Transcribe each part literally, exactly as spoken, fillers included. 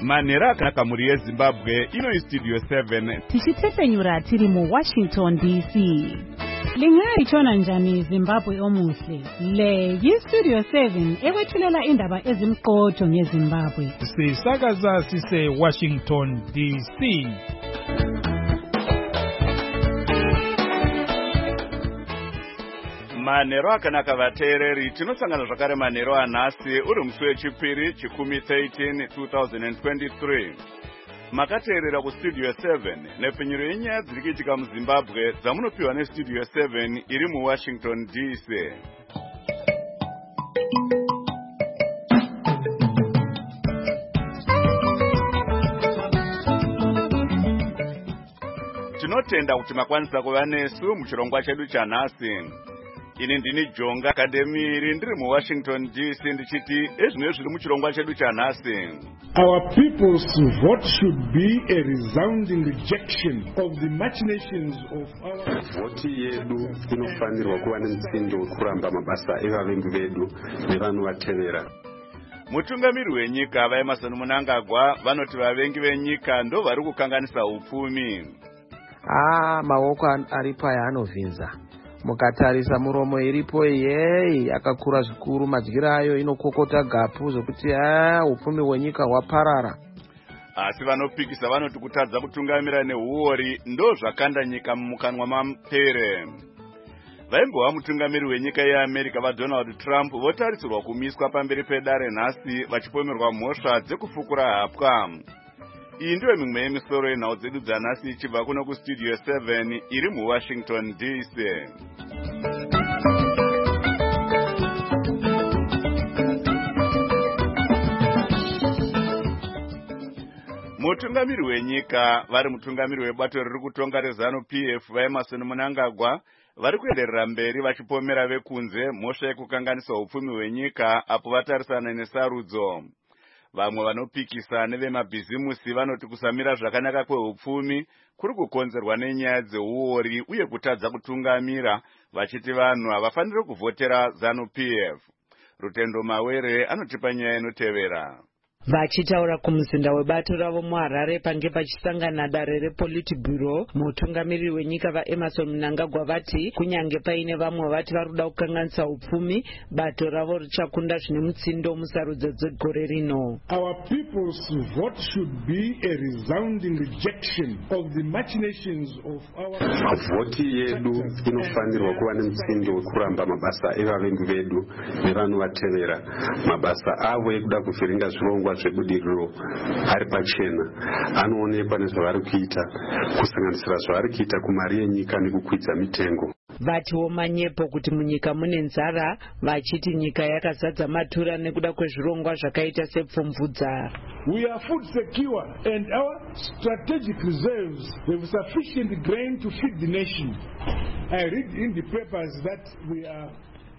Manera akanaka muri yeZimbabwe ino Studio seven. Tichitepenyura tiri mu Washington D C. Lingayitshona njani Zimbabwe omuhle? Le yi Studio seven ekwethulela indaba ezimqotho ngeZimbabwe. Sisakaza sise Washington D C. Manero akanaka vateereri tinosangana zvakare manero anhasi uri musi wechipiri chikumi thirteen twenty twenty-three. Makateerera kuStudio seven nepfenyuro yenyaya dziri kuitika muZimbabwe dzamunopiwa neStudio seven iri muWashington D C. Tinotenda kuti makwanisa kuva nesu muchirongwa chedu chanhasi. Ini ndini Jonga Academy ndiri muWashington D C ndichiti ezvino zviri muchirongwa chedu chanhasi. Our people's vote should be a resounding rejection of the machinations of our vote yedu inofanirwa kuva nemutsindo wekuramba mabasa evavengi vedu nevanovatevera. Mutungamiri wenyika vaEmmerson Mnangagwa vanoti vavengi venyika ndo vari kukanganisa upfumi. Ah, maoko aripo ayanovhinza. Mukatarisa muromo iripo yeyi akakura zvikuru, madyiro ayo inokokota gapu zvokuti ah upfumi hwenyika hwaparara. Asi vanopikisa vanoti kutadza kutungamira nehuori ndo zvakanda nyika mumukanwa mapere. Vaimbova mutungamiri wenyika yeAmerica vaDonald Trump votarisirwa kumiswa pamberi pedare nhasi vachipomerwa mhosva dzekufukura hapwa. Iyi ndiyo mimwe yemisoro yenhau dzedu dzanhasi ichibva kuno kuStudio seven iri muWashington D C. Mutungamiri wenyika vari mutungamiri webato riri kutonga reZanu P F vaEmmerson Mnangagwa vari kuenderera mberi vachipomera vekunze mhosva yekukanganisa upfumi hwenyika apo vatarisana nesarudzo. Vamwe vanopikisa nevemabhizimusi vanoti kusamira zvakanaka kweupfumi kuri kukonzerwa nenyaya dzeuori uye kutadza kutungamira, vachiti vanhu havafaniri kuvhotera ZANU P F. Rutendo Mawere anotipa nyaya inotevera. Vachitaura kumuzinda webato ravo muHarare pange pachisangana dare rePolitburo, mutungamiri wenyika vaEmmerson Mnangagwa vati kunyange paine vamwe vati vari kuda kukanganisa upfumi, bato ravo richakunda zvine mutsindo musarudzo dzegore rino. Our people's vote should be a resounding rejection of the machinations of our voti yedu inofanirwa kuva nemutsindo wekuramba mabasa evavengi vedu nevanovatevera, mabasa avo ekuda kuvhiringa zvirongwa zvebudiriro ari pachena anoonekwa nezvavari kuita, kusanganisira zvavari kuita kumari yenyika nekukwidza mitengo. Vatiwo manyepo kuti munyika mune nzara, vachiti nyika yakazadza matura nekuda kwezvirongwa zvakaita sepfumvudza. We are food secure and our strategic reserves have sufficient grain to feed the nation. I read in the papers that we are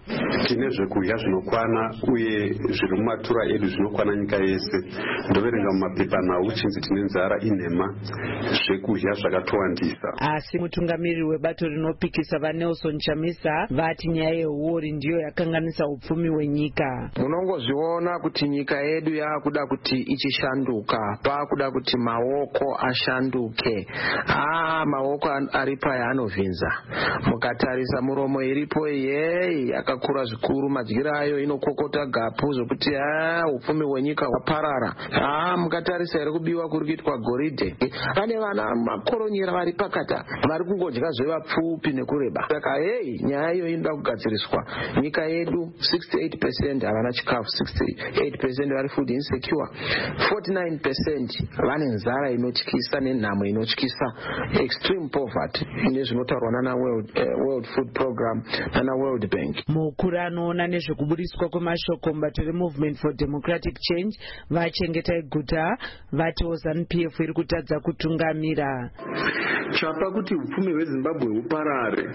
tine zvekudya zvinokwana uye zviri mumatura edu zvinokwana nyika yese. Ndoverenga mumapepa nhau chinzi tine nzara inhema, zvekudya zvakatowandisa. Asi mutungamiri webato rinopikisa vaNelson Chamisa vati nyaya yeuori ndiyo yakanganisa upfumi hwenyika. Munongozviona kuti nyika yedu yakuda kuti ichishanduka, pakuda kuti maoko ashanduke. Ah, maoko aripo ayanovhinza. Mukatarisa muromo iripo yeyi akakura zvikuru, madyiro ayo inokokota gapu zvokuti ah upfumi hwenyika hwaparara. Ah, mukatarisa iri kubiwa kuri kuitwa goridhe. Pane vana makoronyera vari pakata vari kungodya zvevapfupi nekureba. Saka hey, nyaya iyo inoda kugadziriswa. Nyika yedu sixty-eight percent havana chikafu, sixty-eight percent vari food insecure, forty-nine percent vane nzara inotyisa nenhamo inotyisa, extreme poverty ine zvinotaurwa nana World, uh, World Food Program nana World Bank. Mukuru anoona nezvekubudiswa kwemashoko mubato reMovement for Democratic Change vachengeta iguta vatiwo ZANU P F iri kutadza kutungamira. Chapa kuti upfumi hweZimbabwe huparare,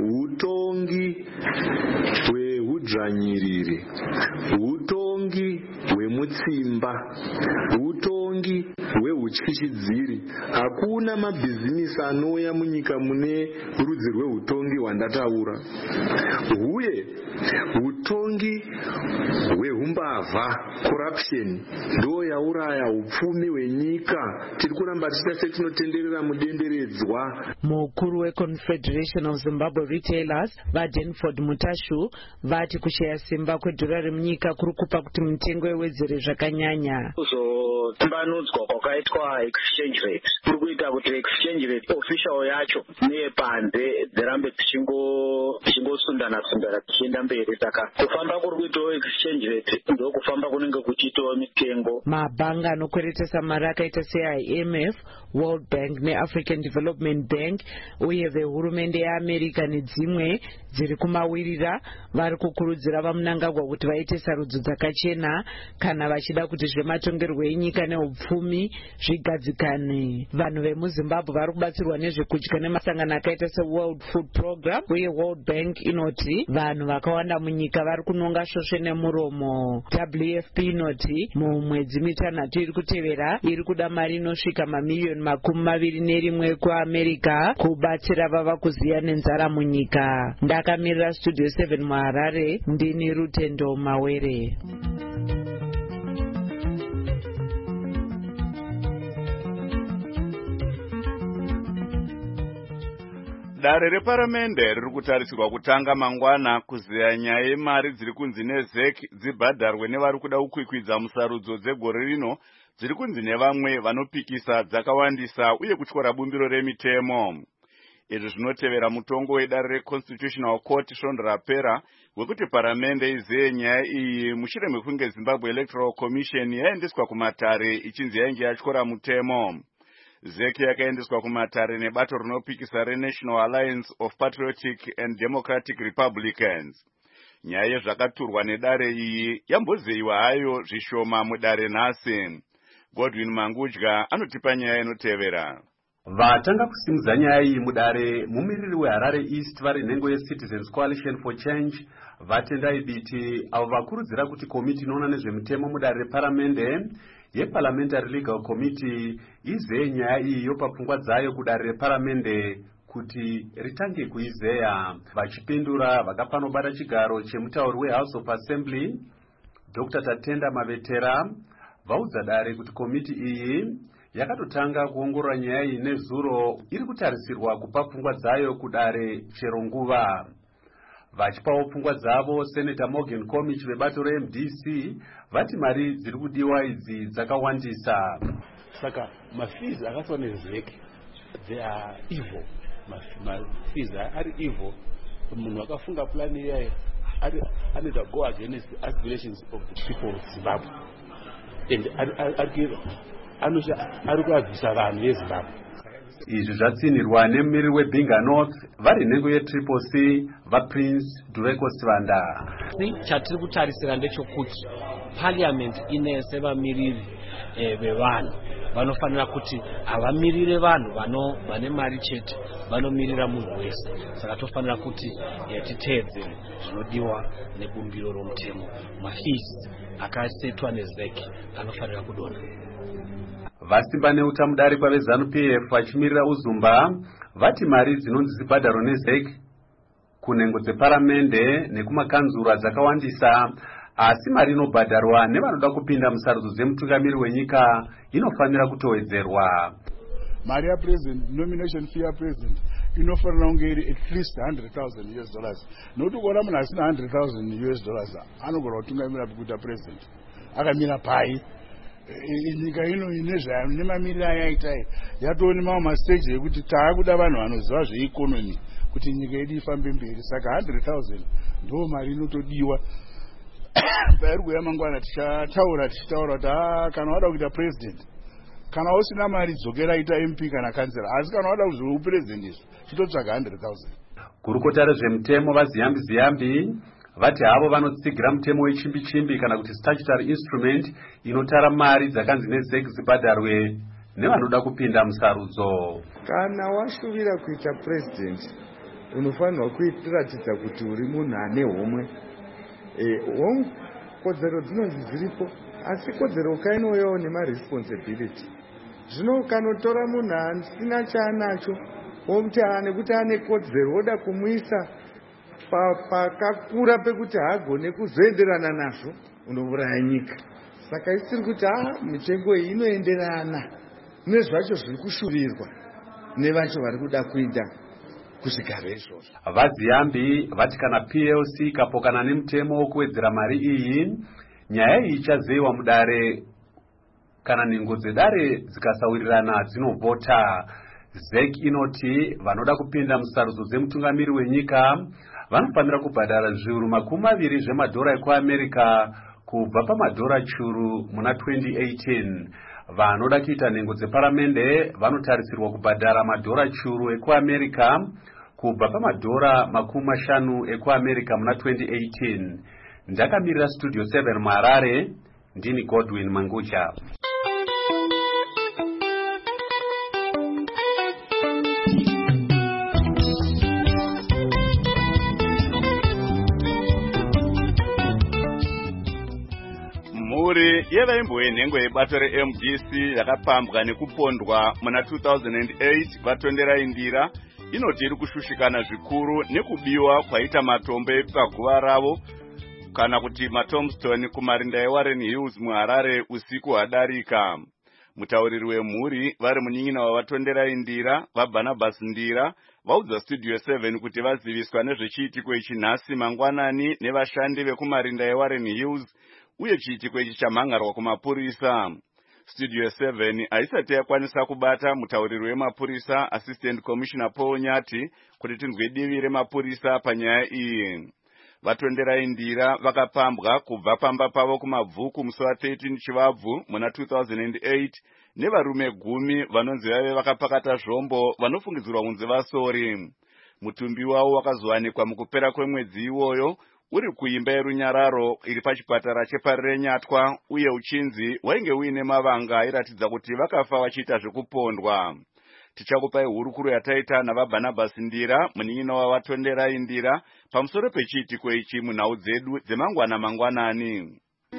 hutongi hwehudzvanyiriri, hutongi hwemutsimba, hutongi hwehutyisidziri. Hakuna mabhizimisi anouya munyika mune rudzi rwehutongi hwandataura. Huye hutongi hwehuma umbavha, corruption, ndo yauraya upfumi hwenyika. Tiri kuramba tichita setinotenderera mudenderedzwa. Mukuru weConfederation of Zimbabwe Retailers vaDenford Mutashu vati kushaya simba kwedhorari munyika kuri kupa kuti mitengo yewedzere zvakanyanya. Kuzotambanudzwa kwakaitwa exchange rate kuri kuita kuti exchange rate official yacho neyepanze dzirambe dzichingosundana sundana tichienda mberi. Saka kufamba kuri kuitawo exchange rate ndo kufamba kunenge kuchiitawo mitengo. Mabhanga anokweretesa mari akaita se-I M F, World Bank neAfrican Development Bank uye vehurumende yeAmerica nedzimwe dziri kumawirira vari kukurudzira vaMnangagwa kuti vaite sarudzo dzakachena kana vachida kuti zvematongerwo enyika neupfumi zvigadzikane. Vanhu vemuZimbabwe vari kubatsirwa nezvekudya nemasangano akaita seWorld Food Program uye World Bank inoti vanhu vakawanda munyika vari kunonga svosve nemuromo. W F P inoti mumwedzi mitanhatu iri kutevera iri kuda mari inosvika mamiliyoni makumi maviri nerimwe kuAmerica kubatsira vava kuziya nenzara munyika. Ndakamirira Studio seven muHarare, ndini Rutendo Mawere. Dare reparamende riri kutarisirwa kutanga mangwana kuziya nyaya yemari dziri kunzi neZEC dzibhadharwe nevari kuda kukwikwidza musarudzo dzegore rino dziri kunzi nevamwe vanopikisa dzakawandisa uye kutyora bumbiro remitemo. Izvi zvinotevera mutongo wedare reConstitutional Court svondo rapera wekuti paramende iziye nyaya iyi mushure mekunge Zimbabwe Electoral Commission yaendeswa kumatare ichinzi yainge yatyora mutemo. ZEC yakaendeswa kumatare nebato rinopikisa reNational Alliance of Patriotic and Democratic Republicans. Nyaya yezvakaturwa nedare iyi yambozeyiwa hayo zvishoma mudare nhasi. Godwin Mangudya anotipa nyaya inotevera. Vatanga kusimudza nyaya iyi mudare mumiriri weHarare East vari nhengo yeCitizens Coalition for Change vatendai biti avo vakurudzira kuti komiti inoona nezvemitemo mudare reparamende yeParliamentary Legal Committee izeye nyaya iyi yopa pfungwa dzayo kudare reparamende kuti ritange kuizeya. Vachipindura vakapanobata chigaro chemutauri weHouse of Assembly Doctor Tatenda Mavetera vaudza dare kuti komiti iyi yakatotanga kuongorora nyaya iyi nezuro iri kutarisirwa kupa pfungwa dzayo kudare chero nguva. Vachipawo pfungwa dzavo Senator Morgan Komich vebato reM D C vati mari dziri kudiwa idzi dzakawandisa. Saka mafees akaitwa neZEC they are evil. Mafees ari evil. Munhu akafunga plan iyayi anoita go against the aspirations of the people of Zimbabwe. And ari kuabvisa vanhu veZimbabwe. Izvi zvatsinirwa nemumiriri weBinga North vari nhengo yeTriple C vaPrince Dureko Sivanda. Chatiri kutarisira ndechekuti parliament inese vamiriri vevanhu vanofanira kuti avamirire vanhu vano vane mari chete, vanomirira munhu wese. Saka tofanira kuti titeedzere zvinodiwa nebumbiro romutemo. Mafees akasetwa neZEC anofanira kudonha. Vasimba neutamudari kwavezanu P F vachimirira uzumba vati mari dzinonzi dzibhadharo neZEC kunhengo dzeparamende nekumakanzura dzakawandisa, asi mari inobhadharwa nevanoda kupinda musarudzo dzemutungamiri wenyika inofanira kutowedzerwa. Mari yapresident, nomination fee yapresident inofanira kunge iri at least one hundred thousand US dollars. Nokuti kuona munhu asina one hundred thousand US dollars anogona kutungamira kuita president akamira pai. Nyika ino ine zvayo nemamiriro ayaita yatone mamwe mastage ekuti taakuda vanhu vanoziva zveikonomi kuti nyika yedu ifambe mberi. Saka one hundred thousand ndo mari inotodiwa. Pairi kuuya mangwana tichataura tichitaura kuti kana wada kuita president, kana usina mari dzokera ita M P kana kansela, asi kana wada kuzova upresident izvo chitotsvaga one hundred thousand. Kurukota rezvemutemo vaziyambi ziyambi vati havo vanotsigira mutemo wechimbi-chimbi kana kuti statutory instrument inotara mari dzakanzi neZEC dzibhadharwe nevanoda kupinda musarudzo. Kana washuvira kuita president unofanirwa kuratidza kuti uri munhu ane homwe. E, kodzero dzinonzi dziripo, asi kodzero kainouyawo nemaresponsibility. Zvino ukanotora munhu asina chaanacho womuti nekuti ane kodzero woda kumuisa pakakura pekuti haagone kuzoenderana nazvo, unouraya nyika. Saka isiri kuti ah mitengo iyi inoenderana nezvacho zviri kushuvirwa nevacho vari kuda kuita kuzvigaro izvozvo. Vaziyambi vati kana P L C ikapokana nemutemo wekuwedzera mari iyi, nyaya iyi ichazeyiwa mudare kana nhengo dzedare dzikasawirirana dzinovhota. Z E C inoti vanoda kupinda musarudzo dzemutungamiri wenyika vanofanira kubhadhara zviuru makumi maviri zvemadhora ekuAmerica kubva pamadhora churu muna twenty eighteen. Vanoda kuita nhengo dzeparamende vanotarisirwa kubhadhara madhora churu ekuAmerica kubva pamadhora makumi mashanu ekuAmerica muna twenty eighteen. Ndakamirira Studio seven muHarare, ndini Godwin Mangucha. Mhuri yevaimbowenhengo yebato re-M D C yakapambwa nekupondwa muna two thousand eight vatondera indira inoti iri kushushikana zvikuru nekubiwa kwaita matombo paguva ravo kana kuti maTombstone kumarinda eWarren Hills muHarare usiku hwadarika. Mutauriri wemhuri vari munyin'ina wavatondera indira vaBarnabas Ndira vaudza Studio seven kuti vaziviswa nezvechiitiko ichi nhasi mangwanani nevashandi vekumarinda eWarren Hills uye chiitiko ichi chamhangarwa kumapurisa. Studio seven haisati yakwanisa kubata mutauriri wemapurisa Assistant Commissioner Paul Nyati kuti tinzwe divi remapurisa panyaya iyi. Vatondera indira vakapambwa kubva pamba pavo kumabvuku musi wa thirteen Chivabvu muna two thousand eight nevarume gumi vanonzi vave vakapakata zvombo vanofungidzirwa kunzi vasori. Mutumbi wavo wakazowanikwa mukupera kwemwedzi iwoyo uri kuimba yerunyararo iri pachipatara chepaRenyatwa uye uchinzi wainge uine mavanga airatidza kuti vakafa vachiita zvekupondwa. Tichakupai hurukuro yataita navaBarnabas Ndira munyin'ina wavatondera indira pamusoro pechiitiko ichi munhau dzedu dzemangwana mangwanani.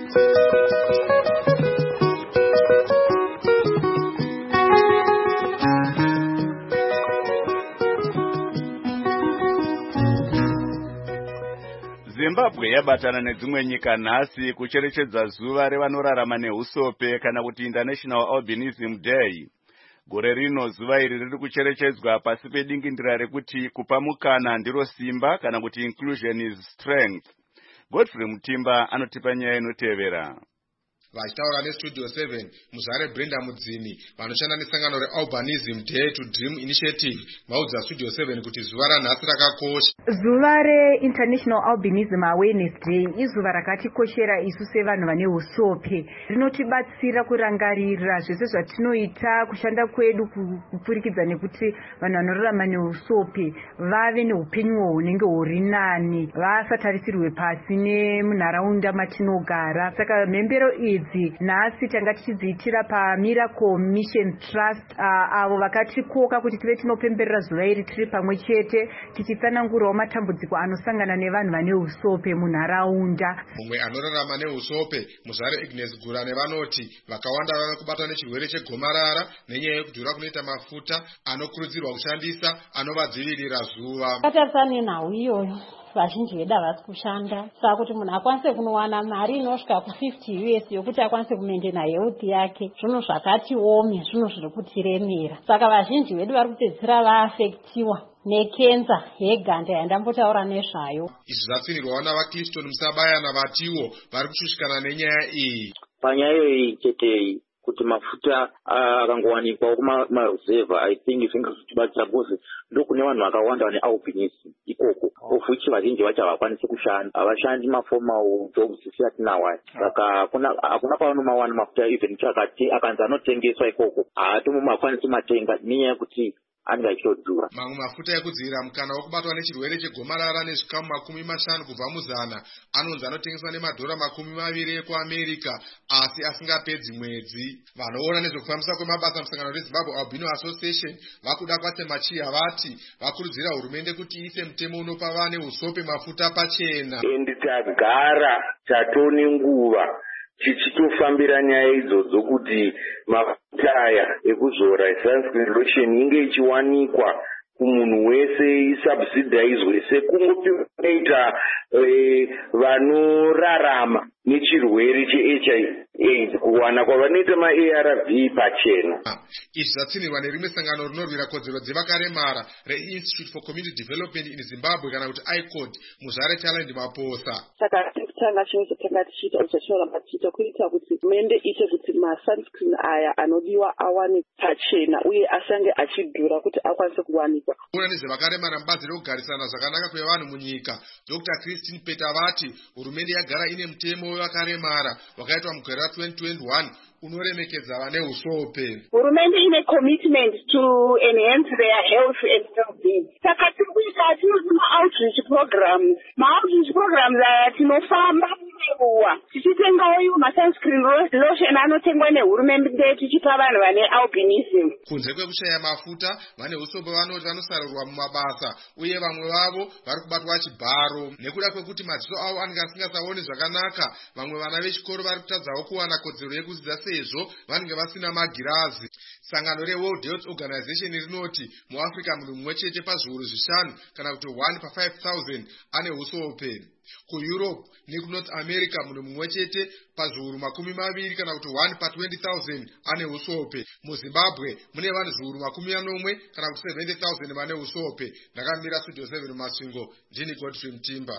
Zimbabwe yabatana nedzimwe nyika nhasi kucherechedza zuva revanorarama nehusope kana kuti International Albinism Day. Gore rino zuva iri riri kucherechedzwa pasi pedingindira rekuti kupa mukana ndiro simba kana kuti inclusion is strength. Godfrey Mutimba anotipa nyaya inotevera. Vachitaura neStudio seven muzare Brenda Mudzini vanoshanda nesangano reAlbinism Day to Dream Initiative vaudza Studio seven kuti zuva ranhasi rakakosha. Zuva reInternational Albinism Awareness Day izuva rakatikoshera isu sevanhu vane husope. Rinotibatsira kurangarira zvese zvatinoita kushanda kwedu kupfurikidza nekuti vanhu vanorarama nehusope vave neupenyu hunenge huri nani vasatarisirwe pasi nemunharaunda matinogara. Saka mhembero idzi nhasi tanga tichidziitira paMiracle Mission Trust uh, avo vakatikoka kuti tive tinopemberera zuva iri tiri pamwe chete tichitsanangurawo matambudziko anosangana nevanhu vane husope munharaunda. Mumwe anorarama nehusope muzare Agnes Gurane vanoti vakawanda vave kubatwa nechirwere chegomarara nenyaya yekudhura kunoita mafuta anokurudzirwa kushandisa anovadzivirira zuva. Katarisana nenhau iyoyo vazhinji vedu havasi kushanda saka kuti munhu akwanise kunowana mari inosvika kufifty U S yokuti akwanise kumaintaina health yake zvinhu zvakati omi zvinhu zviri kutiremera. Saka vazhinji vedu vari kupedzisira vaafektiwa nekenza yeganda yandambotaura nezvayo. Izvi zvapfirirwawo navaClifton Musabayana vatiwo vari kushushikana nenyaya iyi. Panyaya iyi chete kuti mafuta akangowanikwa kumaruzevha I think zvingazotibatsira because ndokune vanhu vakawanda vane albinism ikoko of which vazhinji vacho havakwanisi kushanda havashandi maformal jobs siyatinawa saka hakuna pavanomawana mafuta even chakati akanzi anotengeswa ikoko haatomakwanisi matenga nenyaya yekuti anenge achiodhura. Mamwe mafuta ekudzivirira mukana wokubatwa nechirwere chegomarara nezvikamu makumi mashanu kubva muzana anonzi anotengeswa nemadhora makumi maviri ekuAmerica asi asingapedzi mwedzi. Vanoona nezvekufambisa kwemabasa musangano reZimbabwe Albino Association vakuda kwaTemachiya vati vakurudzira hurumende kuti iise mutemo unopa vane husope mafuta pachena. Endi tagara tatone nguva tichitofambira nyaya idzodzo kuti mafuta aya ekuzora sunscreen lotion inge ichiwanikwa kumunhu wese isubsidizwe sekungoita vanorarama nechirwere che-H I V AIDS kuwana kwavanoita ma-A R V pachena. Izvi zvatsinirwa nerimwe sangano rinorwira kodzero dzevakaremara re-Institute for Community Development in Zimbabwe kana kuti I C O D muzvare Talent Maposa. Saka tanga chinhu tanga tichiita tichachora tichiita kuita kuti mende ite kuti ma-sunscreen aya anodiwa awane pachena uye asange achidhura kuti akwanise kuwanikwa. Kuna nezvevakaremara mubazi rekugarisana zvakanaka kwevanhu munyika Doctor Christine Peter vati hurumende yagara ine mutemo wevakaremara wakaitwa mugore ra-twenty twenty-one unoremekedza vane usope. Hurumende ine commitment to enhance their health and well-being. Saka tiri kuita tinoti ma-outreach programs. Ma-outreach programs aya tinofamba uwa tichitengawo iwo ma-sunscreen lotion anotengwa nehurumende tichipa vanhu vane albinism. Kunze kwekushaya mafuta vane usope vanoti vanosarurwa mumabasa uye vamwe vavo vari kubatwa chibharo nekuda kwekuti madziso avo anenge asingasaoni zvakanaka. Vamwe vana vechikoro vari kutadzawo kuwana kodzero yekudzidza sezvo vanenge vasina magirazi. Sangano reWorld Health Organization rinoti muAfrica munhu mumwe chete pazviuru zvishanu kana kuti one pa five thousand ane usope. KuEurope nekuNorth America munhu mumwe chete pazviuru makumi maviri kana kuti one pa twenty thousand ane usope. MuZimbabwe mune vanhu zviuru makumi manomwe kana kuti seventy thousand vane usope. Ndakamira Studio seven Masvingo, ndini Godfrey Mtimba.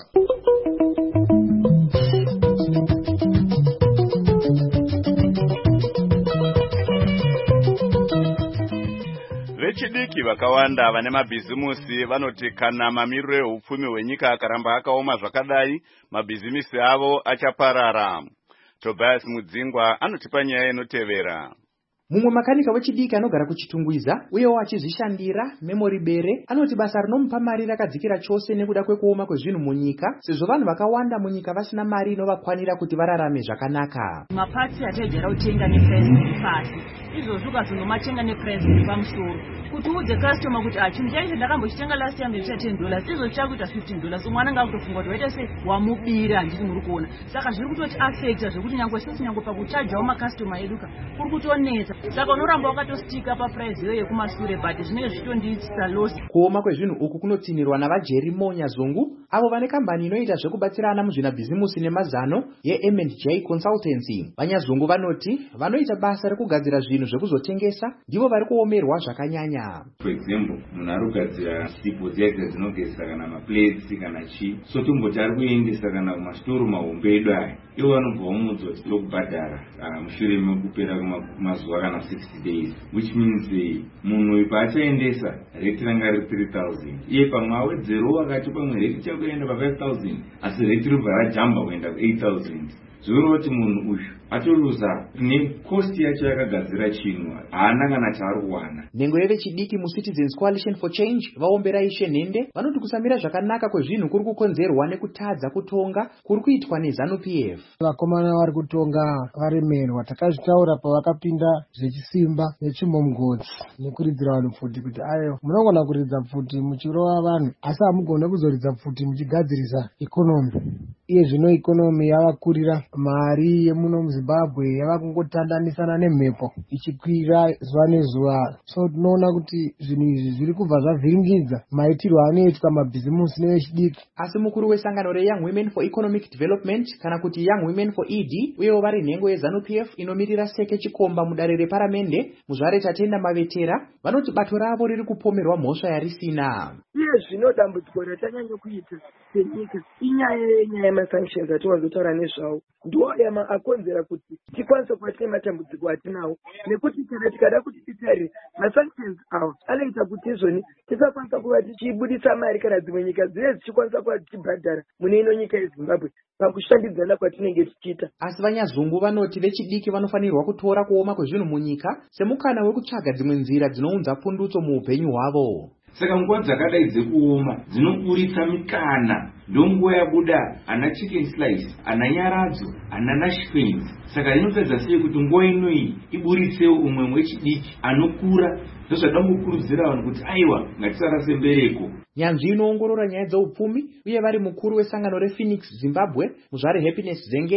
Vechidiki vakawanda vane mabhizimusi vanoti kana mamiriro ehupfumi hwenyika akaramba akaoma zvakadai, mabhizimisi avo achaparara. Tobias Mudzingwa anotipa nyaya inotevera. Mumwe makanika wechidiki anogara kuchitungwiza uyewo achizvishandira Memory Bere anoti basa rinomupa mari rakadzikira chose nekuda kwekuoma kwezvinhu munyika, sezvo vanhu vakawanda munyika vasina mari inovakwanira kuti vararame zvakanaka. Mapatsi ategera utenga neprice pasi izvozvo ukazondomatenga neprice pamusoro kuti udze customer kuti achinhu chaicho ndakambochitenga last time ndicha ten dollars izvo chakuita fifteen dollars umwana ngakutofunga kuti waita sei wamubira handiti muri kuona. Saka zviri kutoti affecta zvekuti nyangwe sisi nyangwe pakuchajawo macustomer eduka kuri kutonetsa. Saka unoramba wakatostika paprice iyo yekumashure but zvinenge zvitondiitisa loss. Kuoma kwezvinhu uku kunotinirwa navaJerimonya Zungu avo vane kambani inoita zvekubatsirana muzvinabhizimusi nemazano yeM and J Consultancy. Vanyazungu vanoti vanoita basa rekugadzira zvinhu zvekuzotengesa ndivo vari kuomerwa zvakanyanya. For example, munhu ari kugadzira sipo dziya dzinogezesa kana maplates kana chii, so tomboti ari kuendesa kana kumasitoro mahombe edu aya, ivo vanobva vamuudza kuti tokubhadhara mushure mekupera kwemazuva kana sixty days, which means munhu paachaendesa rate ranga riri three thousand, iye pamwe awedzero akati pamwe rate chakuenda pa five thousand, asi rate ribva rajamba kuenda ku eight thousand. Zvoreva kuti munhu uyu atoluza nekosti yacho yakagadzira chinhu haana kana chaari kuwana. Nhengo yevechidiki muCitizens Coalition for Change vaombera Ishe Nhende vanoti kusamira zvakanaka kwezvinhu kuri kukonzerwa nekutadza kutonga kuri kuitwa neZanu P F. Vakomana vari kutonga varemerwa, takazvitaura pavakapinda zvechisimba nechimomgodzi nekuridzira vanhu pfuti kuti ayo munogona kuridza pfuti muchirova vanhu asi hamugona kuzoridza pfuti muchigadzirisa ikonomi. Iye zvino ikonomi yavakurira mari yemuno muZimbabwe yava kungotandanisana nemhepo ichikwira zuva nezuva. So tinoona kuti zvinhu izvi zviri kubva zvavhiringidza maitirwo anoitwa mabhizimusi nevechidiki. Asi mukuru wesangano reYoung Women for Economic Development kana kuti Young Women for E D uyewo vari nhengo yeZanu P F inomirira Seke Chikomba mudare reparamende muzvare Tatenda Mavetera vanoti bato ravo riri kupomerwa mhosva yarisina. Iye zvino dambudziko ratanyanya kuita senyika inyaya yenyaya yemasanctions atiwanzotaura nezvawo ndiwo aya akonzera kuti tikwanise kuva tine matambudziko atinawo, nekuti kana tikada kuti titarire masanctions awa anoita kuti izvoni tisakwanisa kuva tichibudisa mari kana dzimwe nyika dzive dzichikwanisa kuva tichibhadhara mune ino nyika yeZimbabwe pakushandidzana kwatinenge tichiita. Asi vanyazungu vanoti vechidiki vanofanirwa kutora kuoma kwezvinhu munyika semukana wekutsvaga dzimwe nzira dzinounza pundutso muupenyu hwavo. Saka nguva dzakadai dzekuoma dzinoburitsa mikana, ndonguva yabuda ana chicken slice, ana nyaradzo, ana nashquains. Saka inopedza sei kuti nguva inoyi iburitsewo umwe wechidiki anokura. Ndozvada kukurudzira vanhu kuti aiwa ngatisarase mbereko. Nyanzvi inoongorora nyaya dzeupfumi uye vari mukuru wesangano rePhoenix Zimbabwe muzvare Happiness Zengeni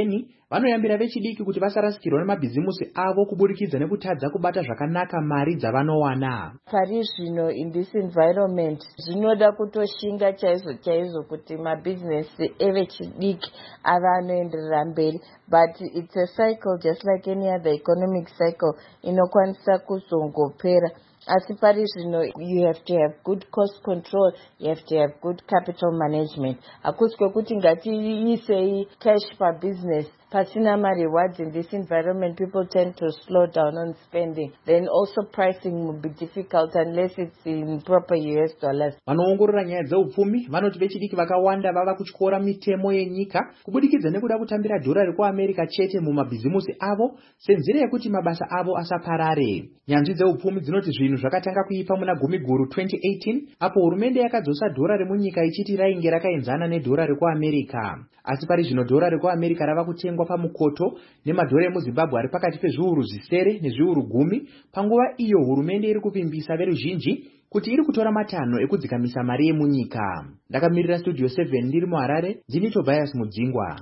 vanoyambira vechidiki kuti vasarasikirwa nemabhizimusi avo kuburikidza nekutadza kubata zvakanaka mari dzavanowana. Pari zvino in this environment zvinoda kutoshinga chaizvo chaizvo kuti mabhizinesi evechidiki ava anoenderera mberi, but it's a cycle just like any other economic cycle inokwanisa kuzongopera. Asi pari zvino you have to have good cost control, you have to have good capital management. Hakusi kwekuti ngatiisei cash pa business pasina ma rewards. In this environment people tend to slow down on spending, then also pricing will be difficult unless it's in proper U S dollars. Vanoongorora nyaya dzeupfumi vanoti vechidiki vakawanda vava kutyora mitemo yenyika kubudikidza nekuda kutambira dhorari kuAmerica chete mumabhizimusi avo senzira yekuti mabasa avo asaparare. Nyanzvi dzeupfumi dzinoti zvinhu zvakatanga kuipa muna gumi guru twenty eighteen apo hurumende yakadzosa dhorari munyika ichiti rainge rakaenzana nedhorari kuAmerica. Asi pari zvino dhorari kuAmerica rava kutengwa pamukoto nemadhora emuZimbabwe ari pakati pezviuru zvisere nezviuru gumi, panguva iyo hurumende iri kuvimbisa veruzhinji kuti iri kutora matanho ekudzikamisa mari yemunyika. Ndakamirira Studio seven ndiri muHarare, ndini Tobias Mudzingwa.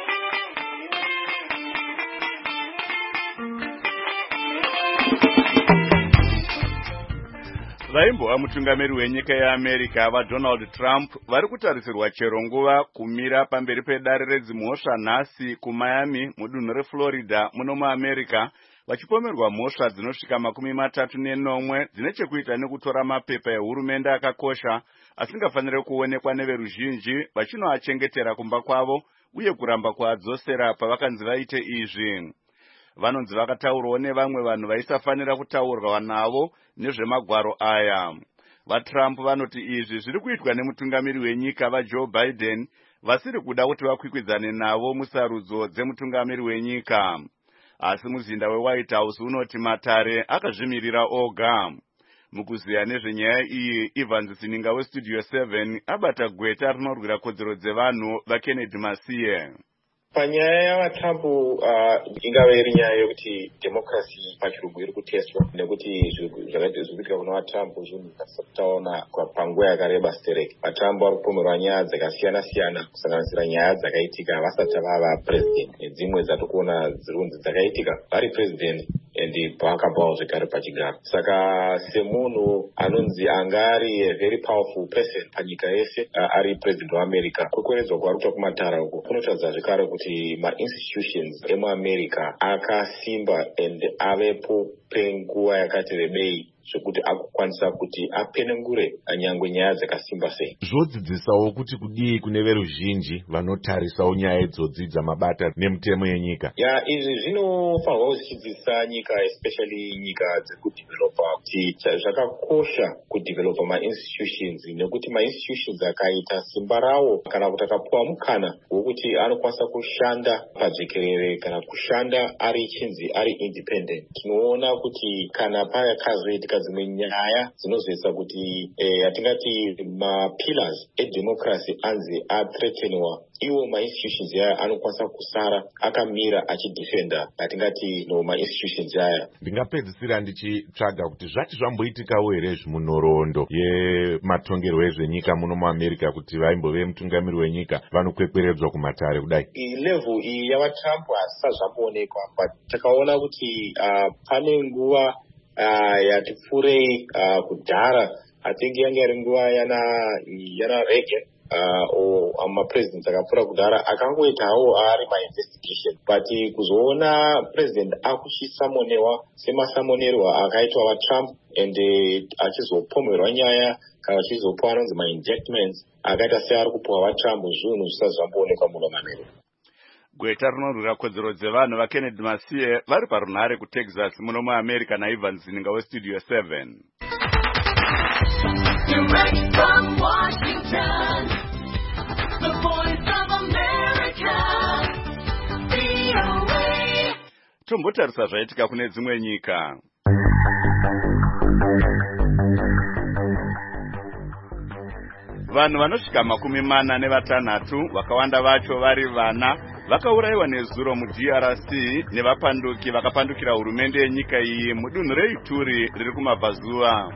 vaimbova mutungamiri wenyika yeAmerica vaDonald Trump vari kutarisirwa chero nguva kumira pamberi pedare redzimhosva nhasi kuMiami mudunhu reFlorida muno muAmerica, vachipomerwa mhosva dzinosvika makumi matatu nenomwe dzine chekuita nekutora mapepa ehurumende akakosha asingafaniri kuonekwa neveruzhinji vachinoachengetera kumba kwavo uye kuramba kuadzosera pavakanzi vaite izvi. Vanonzi vakataurwawo nevamwe vanhu vaisafanira kutaurwa navo nezvemagwaro aya. VaTrump vanoti izvi zviri kuitwa nemutungamiri wenyika vaJoe Biden vasiri kuda kuti vakwikwidzane navo musarudzo dzemutungamiri wenyika. Asi muzinda weWhite House unoti matare akazvimirira oga. Mukuziya nezvenyaya iyi, Evans Sininga weStudio seven abata gweta rinorwira kodzero dzevanhu vaKennedy Masiye. Panyaya yavaTrump uh, ingave iri nyaya yokuti democracy pachirungu iri kuteswa nekuti zvirikuitika kuna vaTrump zvinhu zvatisakutaona panguva yakareba stereki. VaTrump vari kupomerwa nyaya dzakasiyana siyana kusanganisira nyaya dzakaitika vasati vava president nedzimwe dzatikuona dzirunzi dzakaitika vari president and paakabawo zvekare pachigaro. Saka semunhu anonzi anga ari a very powerful person panyika yese uh, ari president weAmerica, kukwezwa kwari kuita kumatara uko kunotaridza zvekare kuti ma-institutions emuAmerica akasimba and avepo penguva yakati rebei zvekuti akukwanisa kuti apenengure nyangwe nyaya dzakasimba sei. Zvodzidzisawo kuti kudii kune veruzhinji vanotarisawo nyaya idzodzi dzamabata nemutemo yenyika. Ya izvi zvinofanirwa kuchidzidzisa nyika, especially nyika dzekudevelopa, kuti zvakakosha kudevelopa ma-institutions nekuti ma-institutions akaita simba rawo kana kuti akapuwa mukana wokuti anokwanisa kushanda pajekerere kana kushanda ari chinzi ari independent. Tinoona kuti kana pakazoitika dzimwe nyaya dzinozoisa kuti eh, atingati mapillars edemocracy anzi athreatenwa, iwo ma-institutions aya anokwanisa kusara akamira achidefenda atingati no ma-institutions aya. Ndingapedzisira ndichitsvaga kuti zvati zvamboitikawo here zvimunhoroondo yematongerwo ezvenyika muno muAmerica kuti vaimbove mutungamiri wenyika vanokwekweredzwa kumatare kudai. Level iyi yavaTrump hasisa zvamboonekwa, but takaona kuti uh, pane nguva uh, yati pfurei uh, kudhara, I think yanga iri nguva yana yana Reagan uh, mapresident akapfuura kudhara akangoitawo ari ma-investigation, but kuzoona president akuchisamonewa semasamonerwa akaitwa vaTrump and uh, achizopomerwa nyaya kana achizopuwa anonzi ma-indictments akaita seari kupuwa vaTrump, zvinhu zvisati zvamboonekwa muno muAmerica. Gweta rinorwira kodzero dzevanhu vaKennedy Masiye vari parunhare kuTexas muno muAmerica naEvans Sininga weStudio seven. Direct from Washington, the voice of America, V O A. Tombotarisa zvaitika kune dzimwe nyika. Vanhu vanosvika makumi mana nevatanhatu, vakawanda vacho vari vana, vakaurayiwa nezuro muD R C nevapanduki vakapandukira hurumende yenyika iyi mudunhu reIturi riri kumabvazuva.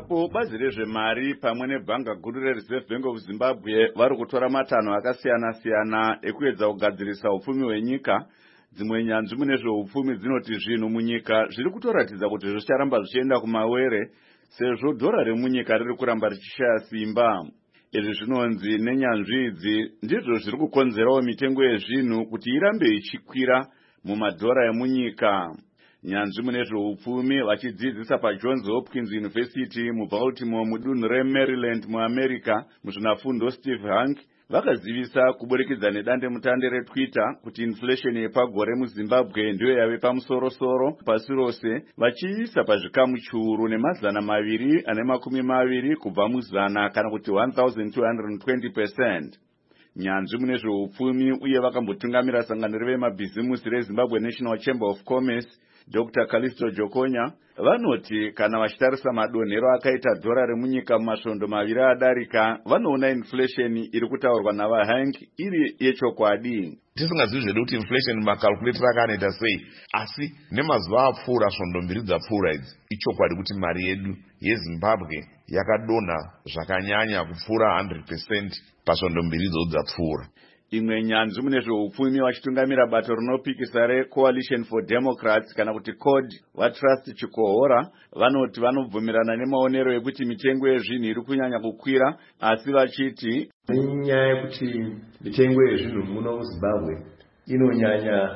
ipapo bazi rezvemari pamwe nebhanga guru rereserve bank of zimbabwe vari kutora matanho akasiyana-siyana ekuedza kugadzirisa upfumi hwenyika. Dzimwe nyanzvi mune zveupfumi dzinoti zvinhu munyika zviri kutoratidza kuti zvicharamba zvichienda kumawere sezvo dhora remunyika riri kuramba richishaya simba. Izvi zvinonzi nenyanzvi idzi ndizvo zviri kukonzerawo mitengo yezvinhu kuti irambe ichikwira mumadhora emunyika. Nyanzvi mune zveupfumi vachidzidzisa paJohns Hopkins University muBaltimore mudunhu reMaryland muAmerica muzvinafundo Steve Hank vakazivisa kuburikidza nedandemutande reTwitter kuti inflation yepagore muZimbabwe ndiyo yave pamusoro-soro pasi rose, vachiisa pazvikamu chiuru nemazana maviri ane makumi maviri kubva muzana kana kuti one thousand two hundred twenty percent. Nyanzvi mune zveupfumi uye vakambotungamira sangano revemabhizimusi reZimbabwe National Chamber of Commerce Doctor Callisto Jokonya vanoti kana vachitarisa madonhero akaita dhora remunyika mumasvondo maviri adarika vanoona inflation iri kutaurwa navaHank iri yechokwadi. Tisingazivi zvedu kuti inflation makalculator akanoita sei, asi nemazuva apfuura svondo mbiri dzapfuura idzi ichokwadi kuti mari yedu yeZimbabwe yakadonha zvakanyanya kupfuura one hundred percent pasvondo mbiri dzo dzapfuura. Imwe nyanzvi mune zveupfumi vachitungamira bato rinopikisa reCoalition for Democrats kana kuti C O D vaTrust Chikohora vanoti vanobvumirana nemaonero ekuti mitengo yezvinhu iri kunyanya kukwira, asi vachiti inyaya yekuti mitengo yezvinhu muno muZimbabwe inonyanya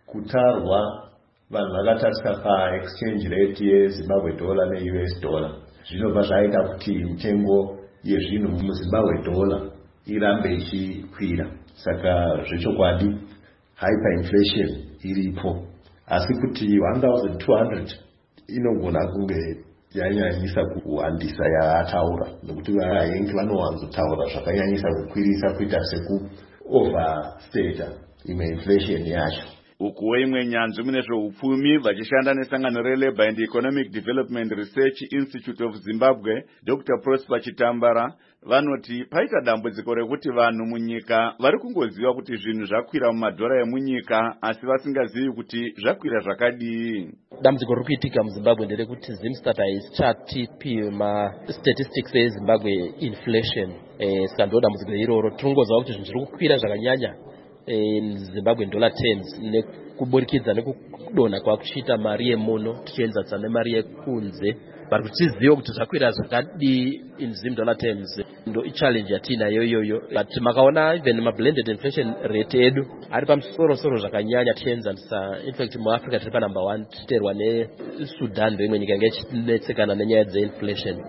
kutarwa vanhu vakatarisa paexchange rate yeZimbabwe dollar neU S dollar. Zvinobva zvaita kuti mitengo yezvinhu muZimbabwe dollar irambe ichikwira. Saka zvechokwadi hyperinflation iripo, asi kuti one thousand two hundred inogona kunge yanyanyisa kuwandisa yataura, nekuti vaHank vanowanzotaura zvakanyanyisa kukwirisa kuita seku overstata imwe inflation yacho. Ukuwo imwe nyanzvi mune zveupfumi vachishanda nesangano reLabour and Economic Development Research Institute of Zimbabwe Doctor Prosper Chitambara vanoti paita dambudziko rekuti vanhu munyika vari kungoziva kuti zvinhu zvakwira mumadhora emunyika asi vasingazivi kuti zvakwira zvakadii. Dambudziko riri kuitika muZimbabwe nderekuti Zimstat haisichatipi mastatistics eZimbabwe inflation. Saka ndo dambudziko iroro, tirongoziva kuti zvinhu zviri kukwira zvakanyanya Zimbabwe dollar terms nekuburikidza nekudonha kwakuchiita mari yemuno tichienzanisa nemari yekunze. Vari kuti tizive kuti zvakwira zvakadii in Zim dollar terms ndo ichallenge yatinayo iyoyo. But makaona even mablended inflation rate edu ari pamusoro-soro zvakanyanya tichienzanisa. In fact muAfrica tiri panumber one titerwa neSudan ndo imwe nyika inge ichinetsekana nenyaya dzeinflation.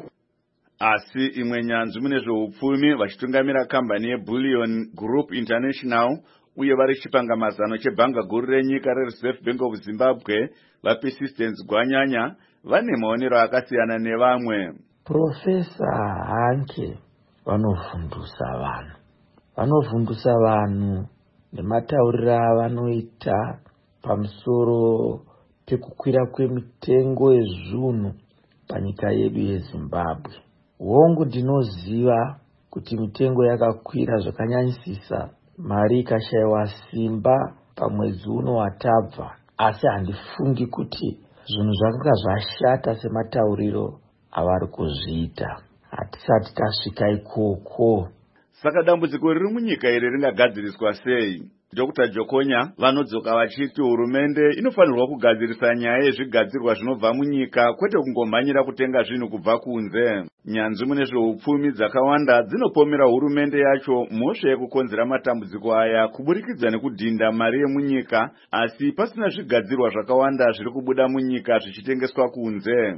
Asi imwe nyanzvi mune zveupfumi vachitungamira kambani yeBullion Group International uye vari chipangamazano chebhanga guru renyika reReserve Bank of Zimbabwe vaPersistence Gwanyanya vane maonero akasiyana nevamwe. Profesa Hanke vanovhundusa vanhu, vanovhundusa vanhu nematauriro avanoita pamusoro pekukwira kwemitengo yezvinhu panyika yedu yeZimbabwe. Hongu ndinoziva kuti mitengo yakakwira zvakanyanyisisa, mari ikashayiwa simba pamwedzi uno watabva, asi handifungi kuti zvinhu zvanga zvashata sematauriro avari kuzviita. Hatisati tasvika ikoko. Saka dambudziko riri munyika iri ringagadziriswa sei? Doctor Jokonya vanodzoka vachiti hurumende inofanirwa kugadzirisa nyaya yezvigadzirwa zvinobva munyika kwete kungomhanyira kutenga zvinhu kubva kunze. Nyanzvi mune zveupfumi dzakawanda dzinopomera hurumende yacho mhosva yekukonzera matambudziko aya kuburikidza nekudhinda mari yemunyika, asi pasina zvigadzirwa zvakawanda zviri kubuda munyika zvichitengeswa kunze.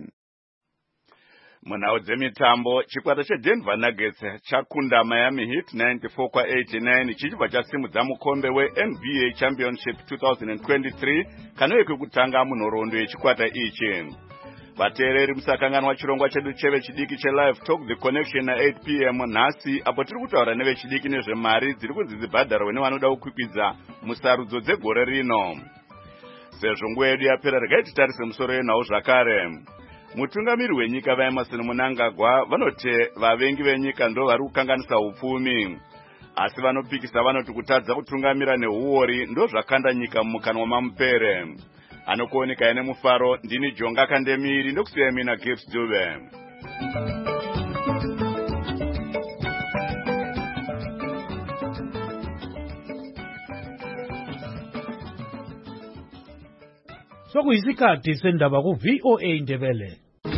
Munhau dzemitambo, chikwata cheDenver Nuggets chakunda Miami Heat ninety-four kwa eighty-nine chichibva chasimudza mukombe weN B A Championship twenty twenty-three kanove kwekutanga munhoroondo yechikwata ichi. Vateereri musakanganwa chirongwa chedu cheve chidiki cheLive Talk The Connection na eight p m nhasi apo tiri kutaura nevechidiki nezvemari dziri kudzidzibhadharwa nevanoda kukwikwiza musarudzo dzegore rino. Sezvo nguva yedu yapera, regai titarise musoro yenhau zvakare. Mutungamiri wenyika vaEmmerson Mnangagwa vanoti vavengi venyika ndo vari kukanganisa upfumi, asi vanopikisa vanoti kutadza kutungamira nehuori ndo zvakanda nyika mumukanwa mamupere. Anokuoneka ine mufaro, ndini Jonga Kandemiri ndokusiya mina Gibbs Dube. Sokuyisikhathi sendaba ku V O A Ndebele.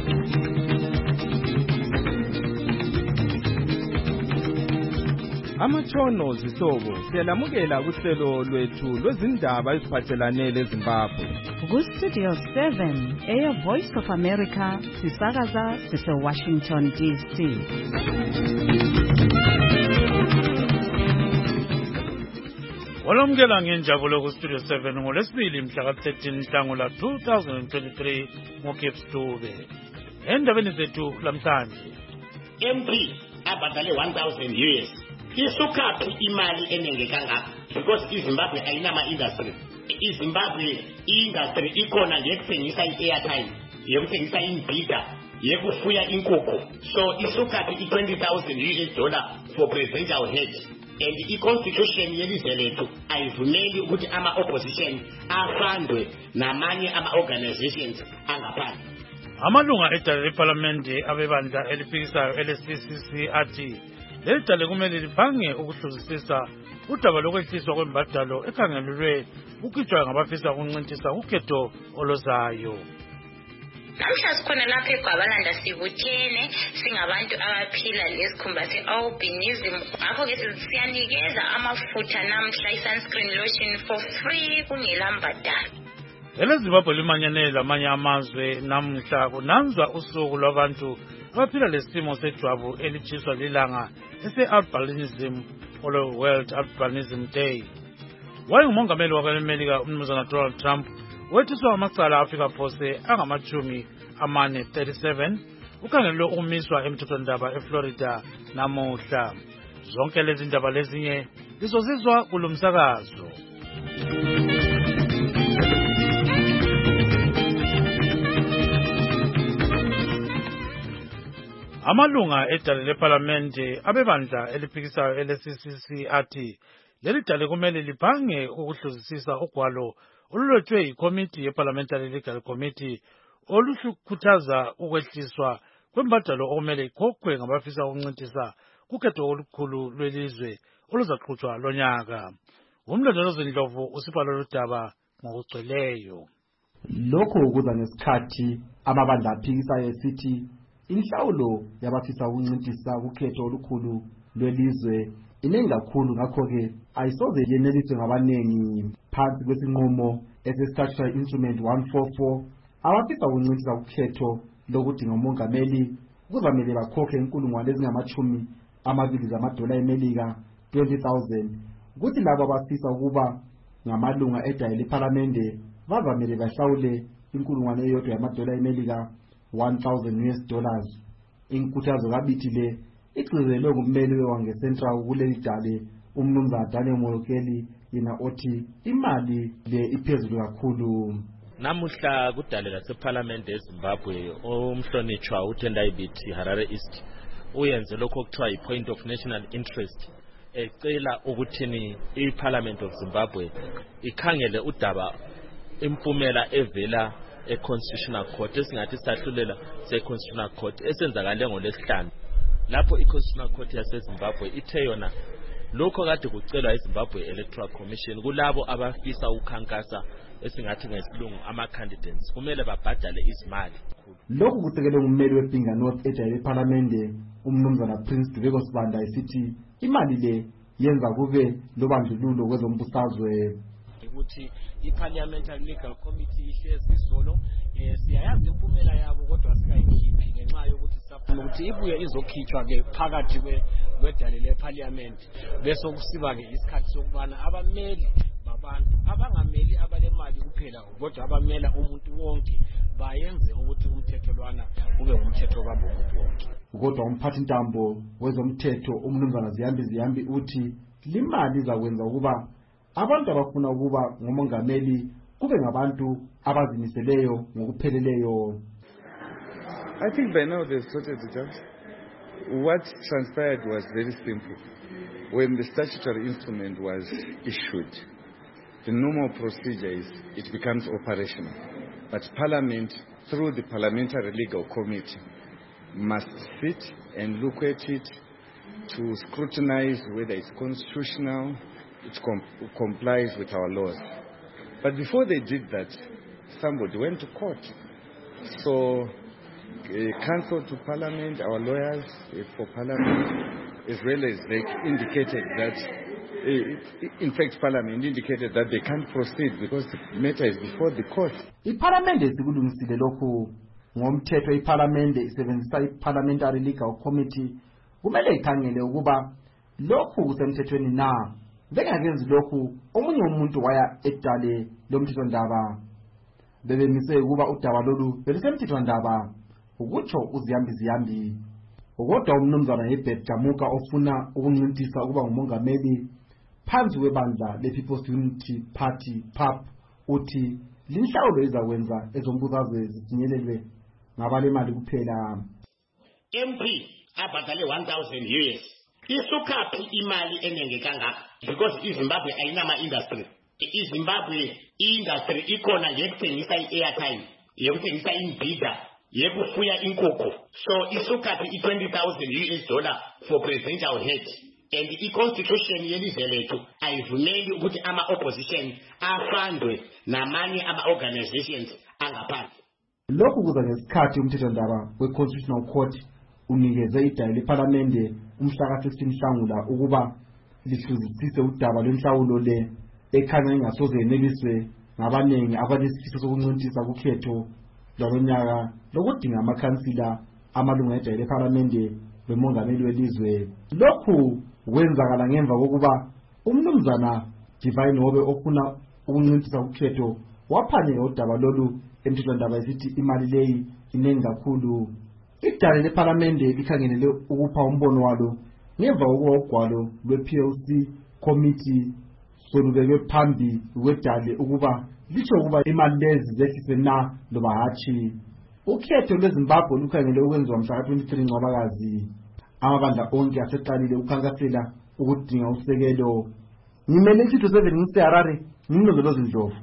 Amatshono zihlobo siyalamukela kuhlelo lwethu lwezindaba eziphathelane leZimbabwe. Ku-Studio seven, Air Voice of America, sisakaza sise-Washington D C. Walomkela ngenjabulo ku-Studio seven ngolwesibili mhla ka-thirteen Nhlangula two thousand twenty-three ngoCape Stube. Endabeni zethu lamhlanje. M P abhadale one thousand U S. Isukaphi imali enenge kangaka because iZimbabwe ayinama-industry. iZimbabwe i-industry ikhona yekuthengisa i-airtime, yekuthengisa imbhida, yekufuya inkukhu. So isukaphi i-twenty thousand U S dollar for presidential head. And i-constitution yelizwe lethu ayivumeli ukuthi ama-opposition afandwe namanye ama-organizations angaphandle. Amalunga edale leParlamente abebandla eliphikisayo ele-C C C athi leli dale kumele libhange ukuhluzisisa udaba lokwehliswa kwembadalo ekhangelelwe ukhichwa ngabafisa ukuncintisa ukhetho olozayo. Namhla sikhona lapha eGwabalanda sibuthene singabantu abaphila lesikhumba se-albinism. Ngakho-ke siyanikeza amafutha namhla i-sunscreen lotion for free kungela mbadalo. EleZimbabwe limanyane lamanye amazwe namhla kunanzwa usuku lwabantu abaphila lesimo sejwabu elichiswa lilanga ese-albinism olo World Albinism Day. Wayengumongameli wakamelika umnumzana Donald Trump wethiswa amacala afika phose angamachumi amane thirty-seven ukhangelelwe ukumiswa emthethwandaba eFlorida namuhla. Zonke lezi ndaba lezinye lizozizwa kulomsakazo. Amalunga edale leParlamente abebandla eliphikisayo ele-C C C athi leli dale kumele libhange ukuhluzisisa ugwalo olulotshwe yikomiti yeParliamentary Legal Committee olukhuthaza ukwehliswa kwembadalo okumele ikhokhwe ngabafisa ukuncintisa kukhetho olukhulu lwelizwe oluzaqhutshwa lonyaka. Umlondolozi Ndlovu usipha lolu daba ngokugcweleyo. Lokho kuza ngesikhathi amabandla aphikisayo esithi inhlawulo yabafisa ukuncintisa ukhetho olukhulu lwelizwe iningi kakhulu, ngakho-ke ayisoze yeneliswe ngabanengi phansi kwesinqumo ese-Statutory Instrument one forty-four. Abafisa ukuncintisa ukhetho lokudinga umongameli kuzamele bakhokhe inkulungwane ezingamachumi amabili zamadola eMelika twenty thousand. Kuthi labo abafisa ukuba ngamalunga edale leParlamente bazamele bahlawule inkulungwane eyodwa yamadola eMelika one thousand U S dollars. Inkuthazo kabithi le igcizelwe ngummeli wangeCentral kuleli dale umnumzana Daniel Molokeli, yena othi imali le iphezulu kakhulu. Namuhla kudale laseParliament eZimbabwe umhlonitshwa uTendai Biti Harare East uyenze lokho okuthiwa yi-point of national interest, ecela ukuthini iParliament of Zimbabwe ikhangele udaba impumela evela e-Constitutional Court esingathi sahlulela se-Constitutional Court esenzakale ngolesihlanu, lapho i-Constitutional Court yaseZimbabwe ithe yona lokho kade kucelwa iZimbabwe Electoral Commission kulabo abafisa ukukhankasa esingathi ngesilungu ama-candidates kumele babhadale izimali. Lokhu kusekelwe ngummeli weBinga North edale eParlamente umnumzana Prince Dubeko Sibanda esithi imali le yenza kube lobandlululo kwezombusazwe. Ukuthi iParliamentary Legal Committee ihlezi izolo siyayazi impumela yabo kodwa sikayikhiphi ngenxa yokuthi safuna ukuthi ibuye izokhitshwa ke phakathi kwedale leParliament bese kusiba ke isikhathi sokubana abameli babantu abangameli abalemali kuphela kodwa abamela umuntu wonke bayenze ukuthi umthetholwana ube umthetho kwabo umuntu wonke. Kodwa umphathi ntambo wezomthetho umnumzana Ziyambi Ziyambi uthi limali izakwenza ukuba abantu abafuna ukuba ngomongameli kube ngabantu abazimiseleyo ngokupheleleyo. I think by now they've sorted it out. What transpired was very simple. When the statutory instrument was issued, the normal procedure is it becomes operational. But Parliament, through the Parliamentary Legal Committee, must sit and look at it to scrutinize whether it's constitutional, it com- complies with our laws. But before they did that, somebody went to court. So, uh, counsel to Parliament, our lawyers uh, for Parliament, as well as they indicated that, uh, in fact, Parliament indicated that they can't proceed because the matter is before the court. iParliament sikulungisile lokhu ngomthetho iParliament isebenzisa iParliamentary Legal Committee kumele ikhangele ukuba lokhu kusemthethweni na bengakenzi lokhu omunye umuntu waya edale lomthethondaba bebemise ukuba udaba lolu belisemthethondaba ukutsho uziyambi ziyambi kodwa umnumzana Herbert Jamuka ofuna ukuncintisa ukuba ngumongameli phansi kwebandla lePeople's Unity Party P A P uthi linhlawulo izakwenza ezombuzazwe zifinyelelwe ngabalemali kuphela. M P abhadale one thousand U S isukaphi imali enenge kangaka because iZimbabwe ayinama industry. iZimbabwe industry ikhona ngekuthengisa i-airtime yekuthengisa imbida yekufuya inkukhu so isukaphi i-twenty thousand U S dollar for presidential head and i-constitution yelizwe lethu ayivumeli ukuthi ama-opposition afandwe namanye ama-organizations angaphandle. Lokhu kuza ngesikhathi umthethondaba we-Constitutional Court unikeze idale leParliament umhla ka-sixteen Nhlangula ukuba lihluzisise udaba lwenhlawulo le ekhanya ingasoze yeneliswe ngabaningi abanesifiso sokuncintisa kukhetho lwalonyaka lokudinga amakhansila amalunga edale leParliament lomongameli welizwe. Lokhu kwenzakala ngemva kokuba umnumzana Divine Hobe ofuna ukuncintisa ukhetho waphanyeka udaba lolu emthethondaba esithi imali leyi inengi kakhulu. Idale leParliament likhangelele ukupha umbono walo ngemva kokuba ugwalo lwe-P L C committee solubekwe phambi kwedale ukuba lisho ukuba imali lezi zehlise na loba hatshi. Ukhetho lweZimbabwe lukhangele ukwenziwa mhla ka twenty-three Ncwabakazi. Amabandla onke aseqalile ukukhankasela ukudinga usekelo. Ngimele isitho seven ngiseHarare ngimlondoloza Ndlovu.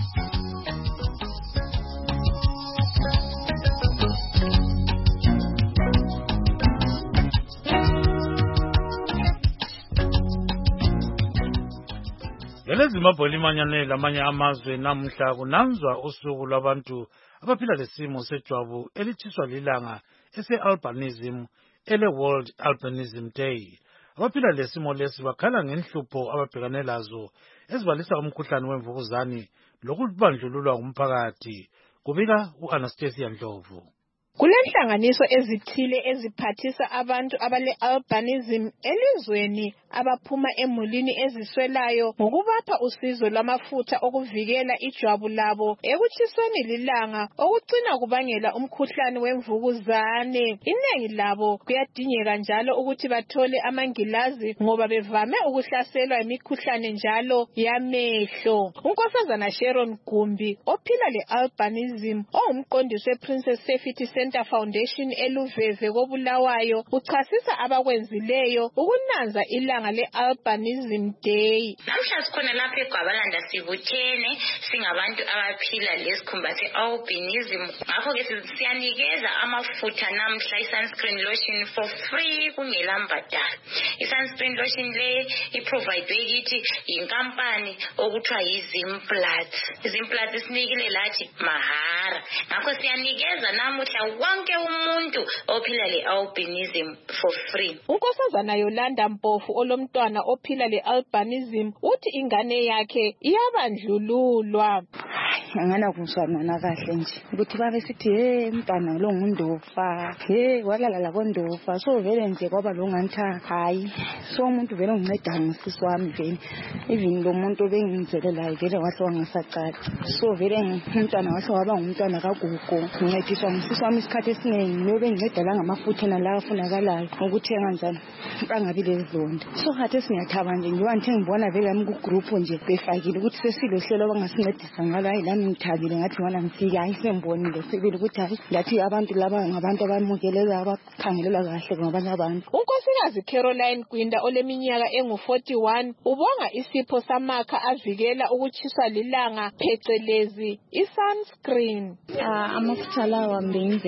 ELeZimbabwe limanyane lamanye amazwe namhla kunanzwa usuku lwabantu abaphila lesimo sejwabu elithiswa lilanga ese-albinism ele-World Albinism Day. Abaphila lesimo lesi bakhala ngenhlupho ababhekane lazo ezibalisa umkhuhlane wemvukuzane lokubandlululwa ngumphakathi. Kubika u-Anastasia Ndlovu. Kulenhlanganiso ezithile eziphathisa abantu abale-albinism elizweni abaphuma emulini eziswelayo ngokubapha usizo lwamafutha okuvikela ijwabu labo ekutshisweni lilanga okucina kubangela umkhuhlane wemvukuzane. Inengi labo kuyadingeka njalo ukuthi bathole amangilazi ngoba bevame ukuhlaselwa imikhuhlane njalo yamehlo. Unkosazana Sharon Gumbi ophila le-albinism ongumqondisi wePrincess Safety Center Foundation eluveve koBulawayo uchasisa abakwenzileyo ukunanza ilanga le-albinism day. Namhla sikhona lapha eGwabalanda sibuthene singabantu abaphila lesikhumba se-albinism. Ngakho ke siyanikeza amafutha namhla i-sunscreen lotion for free kungela mbadalo. I-sunscreen lotion le iprovide yithi yinkampani okuthiwa yiZimplat. Zimplat sinikile lathi mahara. Ngakho siyanikeza namuhla wonke umuntu ophila le-albinism for free. Unkosazana Yolanda Mpofu olomntwana ophila le-albinism uthi ingane yakhe iyabandlululwa. Angana kuswana kahle nje ukuthi babe sithi hey mntwana lo ngundofa hey walala la kondofa so vele nje kwaba lo ngantha hayi so umuntu vele unginceda ngusisi wami vele even lo muntu obengizela vele wahle wangasaqala so vele umntwana wahle waba ngumntwana kagugu ngincediswa ngusisi wami isikhathi esiningi nobe nginceda la ngamafutha nala afunakalayo ukuthenga njalo bangabi lezonda so khathi sinyathaba nje ngiba ngithe ngibona vele ami ku group nje befakile ukuthi sesilohlelo bangasincedisa ngalo hayi lami ngithabile ngathi ngona ngifika ayisembonile sibili ukuthi hayi ngathi abantu laba ngabantu abamukelela abakhangelela kahle ngabanye abantu. Unkosikazi Caroline Gwinda oleminyaka engu forty-one ubonga isipho samakha avikela ukutshiswa lilanga phecelezi i-sunscreen. Ah amafutha lawa benze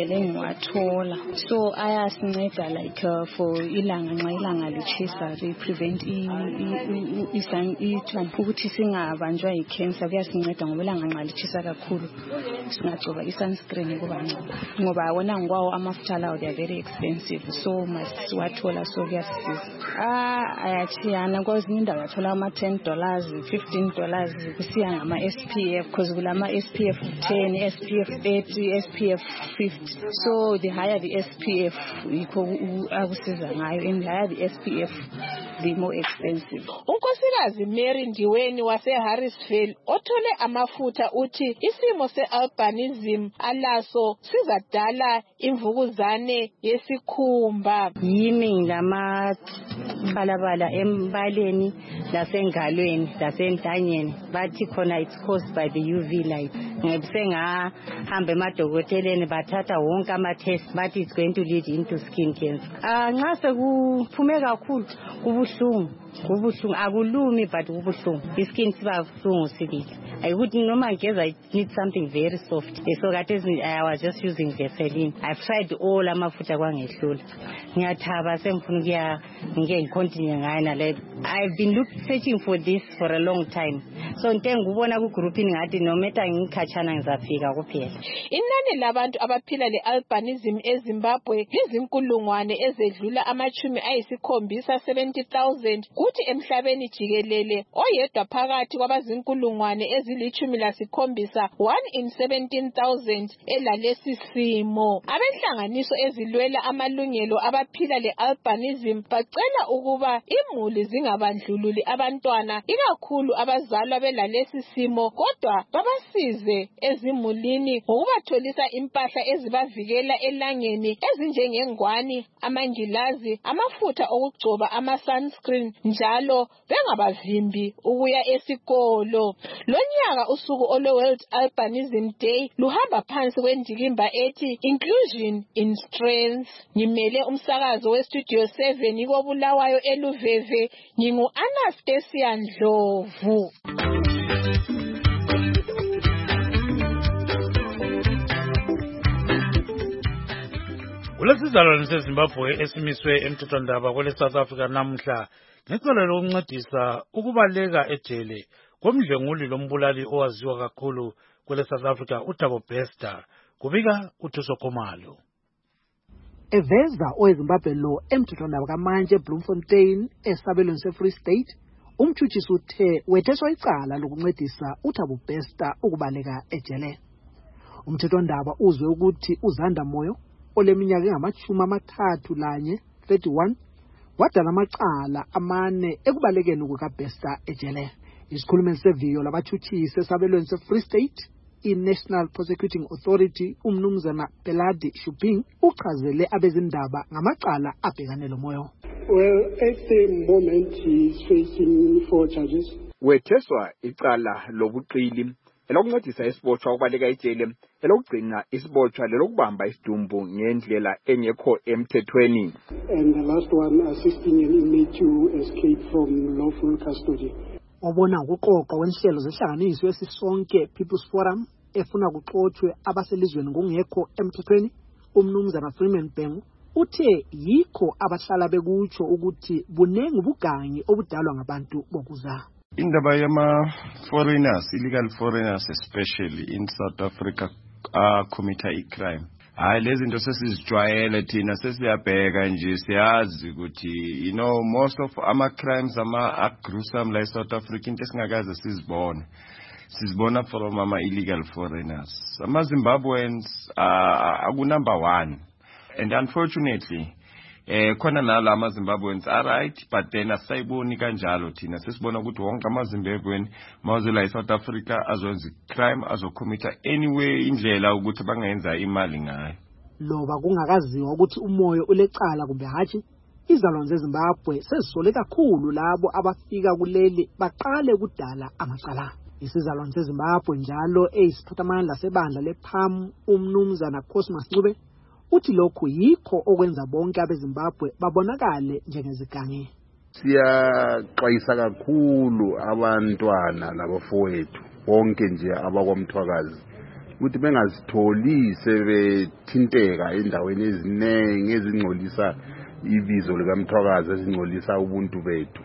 ngivele ngiwathola so ayasinceda like uh, for ilanga nxa ilanga lishisa to prevent ukuthi singabanjwa yi-cancer kuyasinceda ngoba ilanga nxa lishisa kakhulu singagcoba i-sunscreen kuba ngcono ngoba wona ngikwawo amafutha lawo they are very expensive so masiwathola so kuyasisiza ah ayachiyana kwezinye indawo athola ama-ten dollars fifteen dollars kusiya ngama-S P F because kulama S P F ten, S P F thirty, S P F fifty so the higher the S P F yikho akusiza ngayo and the higher the S P F the more expensive. Unkosikazi Mary Ndiweni wase-Harrisville othole amafutha uthi isimo se-albinism alaso sizadala imvukuzane yesikhumba. Yimi ngama balabala embaleni lasengalweni lasentanyeni bathi khona it's caused by the U V light. Ngibse ngahamba emadokoteleni bathatha wonke ama-test bathi it's going to lead into skin cancer. Ah nxa sekuphume kakhulu kubuhlungu kubuhlungu akulumi but kubuhlungu iskin siba buhlungu sibili ayikuthi noma ngeza it needs something very soft so that is I was just using Vaseline. I've tried all amafutha kwangehlula ngiyathaba semfuna ukuya ngeke ngicontinue ngayo nale. I've been look, searching for this for a long time so nte ngubona ku groupini ngathi no matter ngikhatshana ngizafika kuphela. Inani labantu abaphila le-albinism eZimbabwe izinkulungwane ezedlula amachumi ayisikhombisa seventy thousand kuthi emhlabeni jikelele oyedwa phakathi kwabazinkulungwane ezilichumi lasikhombisa one in seventeen thousand elalesi simo. Abenhlanganiso ezilwela amalungelo abaphila le-albinism bacela ukuba imuli zingabandlululi abantwana ikakhulu abazalwa belalesi simo kodwa babasize ezimulini ngokubatholisa impahla ezibavikela elangeni ezinjengengwani, amangilazi, amafutha okugcoba ama-sunscreen njalo bengabavimbi ukuya esikolo. Lonyaka usuku olwe-World Albinism Day luhamba phansi kwendikimba ethi Inclusion in Strength. Ngimele umsakazo we-Studio seven kobulawayo eLuveve ngingu-Anastasia Ndlovu. Kulesizalwane seZimbabwe esimiswe emthethwandaba kwele South Africa namhla ngecala lokuncedisa ukubaleka ejele komdlenguli lombulali owaziwa kakhulu kwele South Africa uThabo Bester kubika uThuso Khumalo. Eveza oweZimbabwe lo emthethwandaba kamanje eBloemfontein esabelweni seFree State umtshutshisi uthe wetheswa icala lokuncedisa uThabo Bester ukubaleka ejele. Umthethwandaba uzwe ukuthi uZanda Moyo oleminyaka engamachumi amathathu lanye thirty-one wadala amacala amane ekubalekeni kukaBester ejele. Isikhulumeli seviyo labatshutshisi esabelweni seFree State i-National Prosecuting Authority umnumzana Peladi Shuping uchazele abezindaba ngamacala abhekane lo Moyo. Well, at the moment he is facing four charges. Wetheswa icala lobuqili elokuncedisa isibotshwa ukubaleka ejele elokugcina isibotshwa lelokubamba isidumbu ngendlela engekho emthethweni. And the last one assisting an inmate to escape from lawful custody. Obona ukuqoqa wenhlelo zehlanganiso esisonke People's Forum efuna kuxoxwe abaselizweni ngungekho emthethweni umnumzana Freeman Bhengu uthe yikho abahlala bekutsho ukuthi bunengi ubugangi obudalwa ngabantu bokuza. Indaba yama foreigners, illegal foreigners especially in South Africa are commit a crime. Hayi lezi zinto sesizijwayele thina sesiyabheka nje siyazi ukuthi you know most of ama crimes ama gruesome like South Africa into esingakaze sizibone. Sizibona from ama illegal foreigners. Ama Zimbabweans are uh, number one. And unfortunately eh khona nala ama Zimbabweans are right but then asayiboni kanjalo thina sesibona ukuthi wonke ama Zimbabwean mawuzela eSouth Africa azwenza crime azocommita anyway indlela ukuthi bangayenza imali ngayo. Loba kungakaziwa ukuthi umoyo ulecala kumbe hathi izalwane zeZimbabwe sezisole kakhulu labo abafika kuleli baqale kudala amacala. Isizalwane seZimbabwe njalo eyisiphathamandla sebandla leP A M umnumzana Cosmas Ncube uthi lokhu yikho okwenza bonke abeZimbabwe babonakale njengezigangi. Siyaxwayisa kakhulu abantwana labafowethu bonke nje abakwamthwakazi ukuthi bengazitholi sebethinteka endaweni eziningi ezingcolisa ibizo likaMthwakazi, ezingcolisa ubuntu bethu.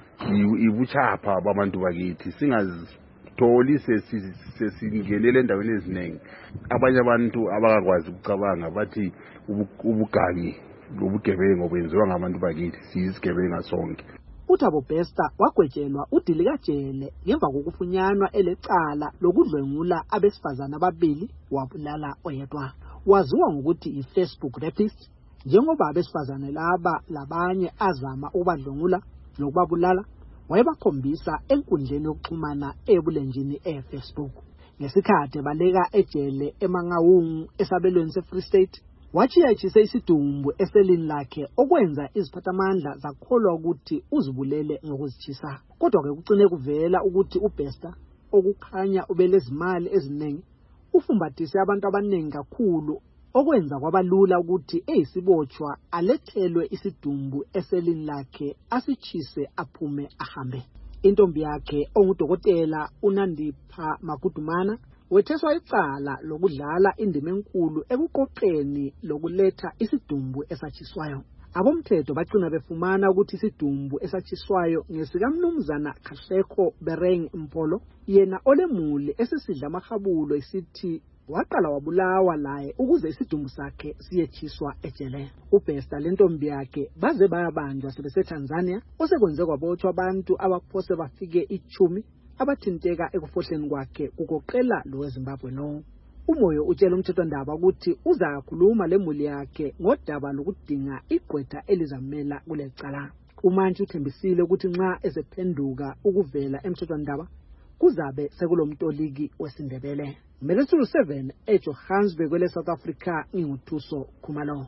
Ibuchapha babantu bakithi, singazitholi sesingenele endaweni eziningi. Abanye abantu abakwazi ukucabanga bathi ubugangi lobugebengu benziwa ngabantu bakithi, siyisigebenga sonke. uThabo Bester wagwetshelwa udilikajele ngemva kokufunyanwa elecala lokudlwengula abesifazana ababili wabulala oyedwa. Waziwa ngokuthi i-Facebook rapist njengoba abesifazane laba labanye azama ukubadlwengula lokubabulala wayebakhombisa enkundleni yokuxhumana ebulenjini e-Facebook. Ngesikhathi baleka ejele eMangaung esabelweni se-Free State, wachiyachise isidumbu eselini lakhe okwenza iziphathamandla zakholwa ukuthi uzibulele ngokuzitshisa. Kodwa ke kucine kuvela ukuthi uBester okukhanya ubelezimali eziningi ufumbathise abantu abaningi kakhulu okwenza kwabalula ukuthi eyisibotshwa alethelwe isidumbu eselini lakhe asichise aphume ahambe. Intombi yakhe ongudokotela uNandipha Magudumana wetheswa icala lokudlala indima enkulu ekuqoqeni lokuletha isidumbu esachiswayo. Abomthetho bacina befumana ukuthi isidumbu esachiswayo ngesikamnumzana Kahleko Bereng Mpolo, yena olemuli esisidla amahabulo isithi waqala wabulawa laye ukuze isidumbu sakhe siyechiswa ejele. uBester lentombi yakhe baze bayabanjwa sebeseTanzania, osekwenze kwabotshwa abantu abaphose bafike ichumi abathinteka ekufohleni kwakhe kugoqela lo weZimbabwe no. Umoyo utshela umthethwandaba ukuthi uzakhuluma lemuli yakhe ngodaba lokudinga igqwetha elizamela kulecala. uMantshi uthembisile ukuthi nxa esephenduka ukuvela emthethwandaba kuzabe sekulomtoliki wesindebele. Melesulu seven eJohannesburg kwele South Africa, nginguthuso Khumalo.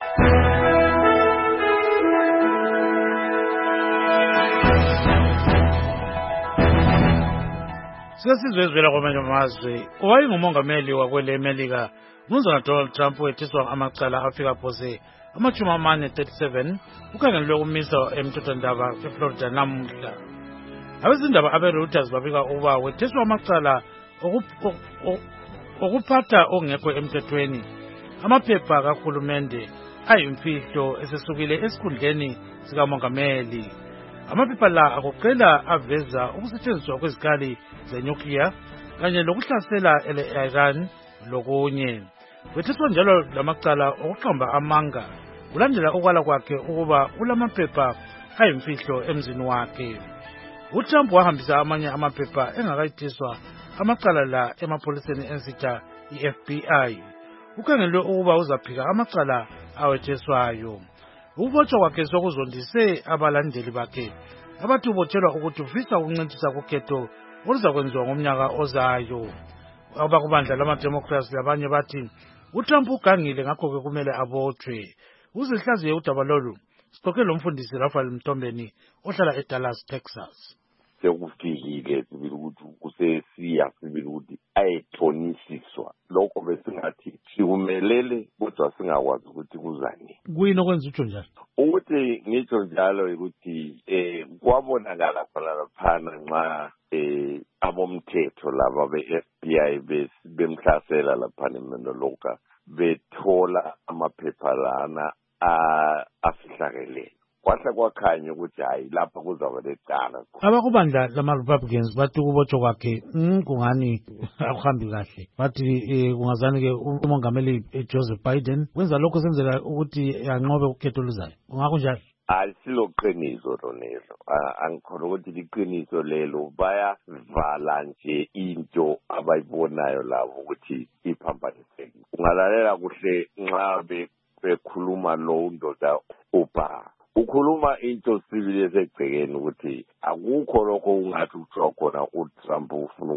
Sesizwe ezivela kwamanye amazwe, owayengumongameli wakwele Melika uMnumzana Donald Trump wethiswa amacala afika phose amachumi amane thirty-seven ukhangelelwe ukumisa emthethwandaba eFlorida namuhla. Abezindaba abe-Reuters babika ukuba wethiswa amacala okuphatha ongekho emthethweni amaphepha kahulumende ayimfihlo esesukile esikhundleni sikamongameli. Amaphepha la agoqela aveza ukusetshenziswa kwezikali zenyukliya kanye lokuhlasela ele-Iran lokunye. Wethiswa njalo lamacala okuqamba amanga kulandela ukwala kwakhe ukuba ulamaphepha ayimfihlo emzini wakhe. uTrump wahambisa amanye amaphepha engakayithiswa amacala la emapholiseni ensitha i-F B I. Ukhangelwe ukuba uzaphika amacala awetheswayo. Ukubotshwa kwakhe sokuzondise abalandeli bakhe abathi ubotshelwa ukuthi ufisa ukuncintisa kukhetho oluzakwenziwa ngomnyaka ozayo. Abakubandla lamademocrats labanye bathi uTrump ugangile ngakho-ke kumele abotshwe. Uzihlaziye udaba lolu sikhokhelwe umfundisi Raphael Mtombeni ohlala eDallas, Texas. Sekufikile sibili ukuthi kusesiya sibili ukuthi ayethonisiswa lokho besingathi siumelele kodwa singakwazi ukuthi kuzani. Kuyini okwenza utsho njalo? Ukuthi ngitsho njalo ukuthi eh kwabonakala phela laphana nxa eh abomthetho laba be-F B I bemhlasela laphana eMenoloka bethola amaphepha lana afihlakelele. Kwahla kwakhanya ukuthi hayi lapha kuzaba lecala. Abakubandla lama-Republicans bathi ukubotshwa kwakhe kungani akuhambi kahle. Bathi kungazani ke umongameli Joseph Biden wenza lokho senzela ukuthi anqobe ukhetho oluzayo. Ungakho njalo? Asiloqiniso lonelo. Angikhona ukuthi liqiniso lelo bayavala nje into abayibonayo labo ukuthi iphambaniseke. Ungalalela kuhle nxa bekhuluma lo ndoda uba ukhuluma into sibili esegcekeni ukuthi akukho lokho ungathi kuthiwa khona uTrump ufuna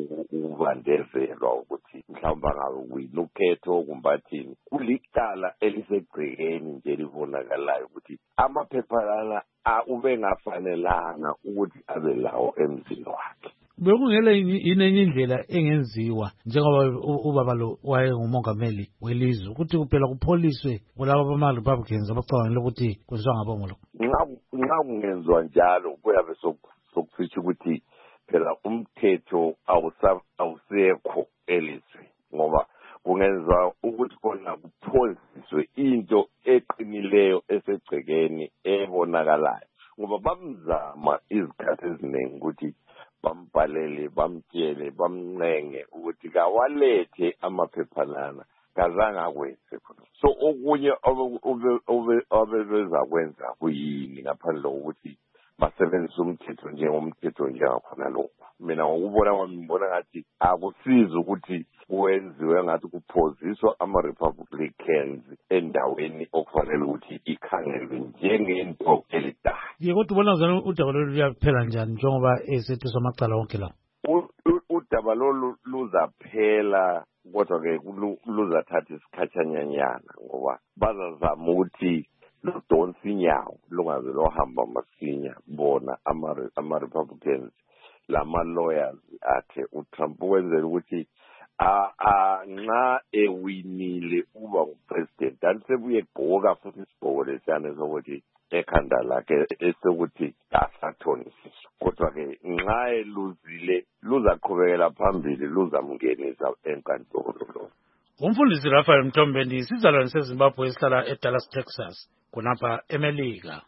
ukubandezelwa ukuthi mhlawumbe angawina ukhetho kumbathini. Kulicala elisegcekeni nje libonakalayo ukuthi amaphepha lana ube ngafanelanga ukuthi abe lawo emzini wakhe. Bekungele yini enye indlela engenziwa njengoba ubaba lo wayengumongameli welizwe ukuthi kuphela kupholiswe kulabo bama-Republicans abacabangela ukuthi kwenziwa ngabongo lokho? Nxa kungenziwa njalo kuyabe sokufisha ukuthi phela umthetho awusekho elizwe. ngoba kungenza ukuthi khona kuphoziswe into eqinileyo esegcekeni ebonakalayo ngoba bamzama izikhathi eziningi ukuthi bambhalele bamtshele bamncenge ukuthi kawalethe amaphephanana kazange akwenze khona so okunye obebeza kwenza kuyini ngaphandle kokuthi basebenzisa umthetho njengomthetho njengakhona lokho mina ngokubona kwami ngibona ngathi akusizi ukuthi wenziwe ngathi kuphoziswa ama-Republicans endaweni okufanele ukuthi ikhangelwe njengento elidayo. Ye kodwa ubona zona udaba lolu luyaphela njani njengoba esethu samacala wonke la? Udaba lolu luzaphela kodwa-ke luzathatha isikhathanyanyana ngoba bazazama ukuthi ludonsa inyawo lungaze lohamba masinya bona ama-Republicans lama-lawyers akhe uTrump wenzela ukuthi nxa ewinile uba ngupresident anisebuye egqoka futhi isigqoko lesiyane sokuthi ekhanda lakhe esokuthi asathonisiswa kodwa-ke nxa eluzile luzaqhubekela phambili luzamngenisa enkantolo. Umfundisi Raphael Mtombeni isizalwane seZimbabwe esihlala eDallas, Texas khonapha eMelika.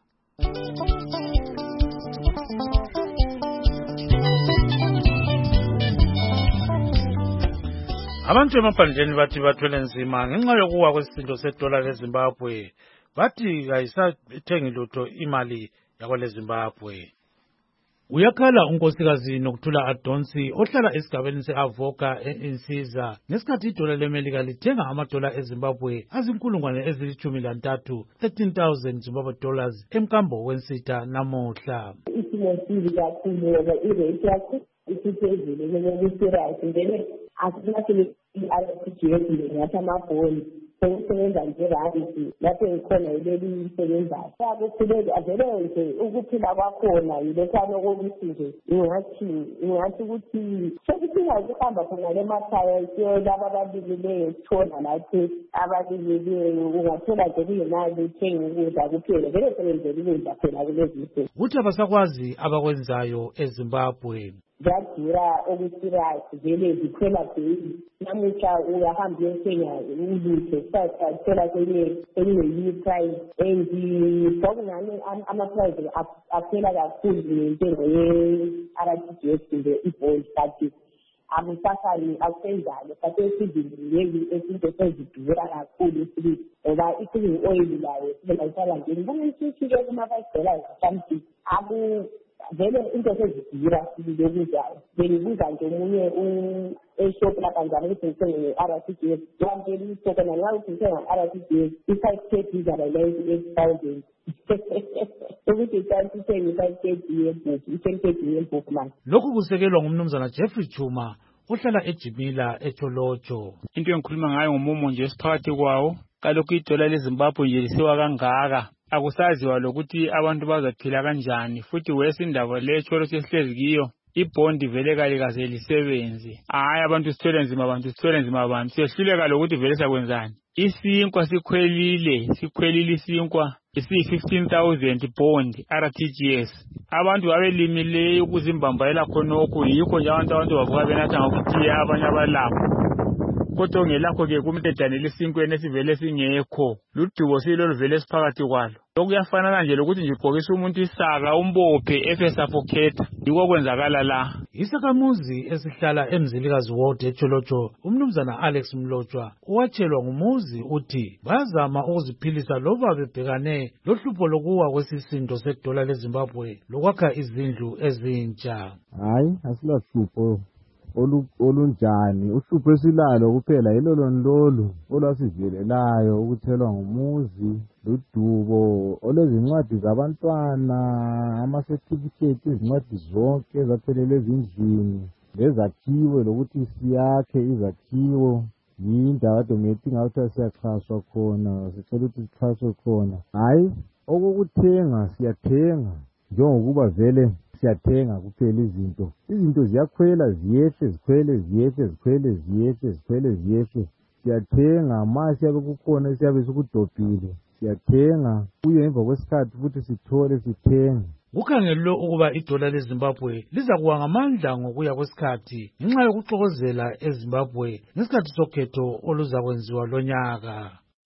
Abantu emaphandleni bathi bathwele nzima ngenxa yokuwa kwesisindo sedola leZimbabwe bathi kayisathengi lutho imali yakwele Zimbabwe. Uyakhala unkosikazi Nokuthula Adonsi ohlala esigabeni se-Avoka e-Insiza ngesikhathi idola leMelika lithenga amadola eZimbabwe azinkulungwane ezilithumi lantathu thirteen thousand Zimbabwe dollars emkambo wensita namuhla. Isimo sibi kakhulu ngoba irate yakho isiphezulu ngokusirayisi ngene asinathi i-R T G S ngathi amabhoni sokusebenza njerandi lapho ikhona ileli isebenzayo akukhuleke avele nje ukuphila kwakhona yilekhana kokuthi nje ingathi ingathi ukuthi sekuphila ukuhamba khona le makhaya siyo laba ababilileyo sithona lapho ababilileyo ungathola nje kuyimali uthenga ukudla kuphela vele sebenzela ukudla phela kulezi insuku. Kuthi abasakwazi abakwenzayo eZimbabwe Jadura okusirayisi vele zikhwela phezulu namuhla uyahamba uyothenga ulutho sathola kwenye kwenye price and sokungani ama-price aphela kakhulu ngentengo ye-R T G S kumbe i-bond but akusafani akusenjalo sasesizindileki esinto sezidura kakhulu sibili ngoba i-cooking oil layo sibengayihlala njeni kunisishike kuma-five dollars something abu vele into sezidura sibili okuzayo bengibuza nje omunye eshop lapha njalo ukuthi ngithenge nge-R T G S wangela isokona nxa ukuthi ngithenge nge-R T G S i-five K G izaba ninety-eight thousand ukuthi itanti ithenge i-five K G yebhuku i-ten K G yebhuku manje. Lokhu kusekelwa ngumnumzana Jeffrey Chuma ohlala eJimila eTholotsho. Into engikhuluma ngayo ngomumo nje esiphakathi kwawo kalokhu idola leZimbabwe nje lisiwa kangaka akusaziwa lokuthi abantu bazaphila kanjani futhi wesindaba lecholo sesihlezi kiyo ibhondi vele kale kaze lisebenze. Hayi abantu sithwele nzima abantu sithwele nzima abantu siyehluleka lokuthi vele sakwenzani. Isinkwa sikhwelile sikhwelile isinkwa isi-fifteen thousand bond R T G S. Abantu babelimile ukuzimbambayela khonokho yikho nje abantu abantu bavuka benatha ngokuthi abanye abalapho. Kodwa ngelakho ke kumtedane lesinkweni esivele singekho ludubo silolu vele siphakathi kwalo. Lokuyafana nje lokuthi nje ugqokisa umuntu isaka umbophe efe suffocate yiko kwenzakala la. Isakamuzi esihlala eMzilikazi Ward eTholotsho umnumzana Alex Mlotshwa uwatshelwa ngumuzi uthi bazama ukuziphilisa loba bebhekane lohlupho lokuwa kwesisindo sedola leZimbabwe lokwakha izindlu ezintsha. Hayi asilahlupho olunjani uhlupho esilalo kuphela yilolo lolu olwasivelelayo ukuthelwa ngumuzi ludubo olezincwadi zabantwana ama-certificate izincwadi zonke ezaphelele ezindlini lezakhiwo lokuthi siyakhe izakhiwo yindawo kade ngetinga ukuthi siyaxhaswa khona sicela ukuthi sixhaswe khona. Hayi okokuthenga siyathenga njengokuba vele siyathenga kuphela izinto izinto ziyakhwela ziyehle zikhwele ziyehle zikhwele ziyehle zikhwele ziyehle siyathenga manje siyabe kukhona siyabe sikudobhile siyathenga kuye emva kwesikhathi futhi sithole sithenga. Kukhangelwe ukuba idola leZimbabwe liza kuwa ngamandla ngokuya kwesikhathi ngenxa yokuxokozela eZimbabwe ngesikhathi sokhetho oluzakwenziwa lonyaka.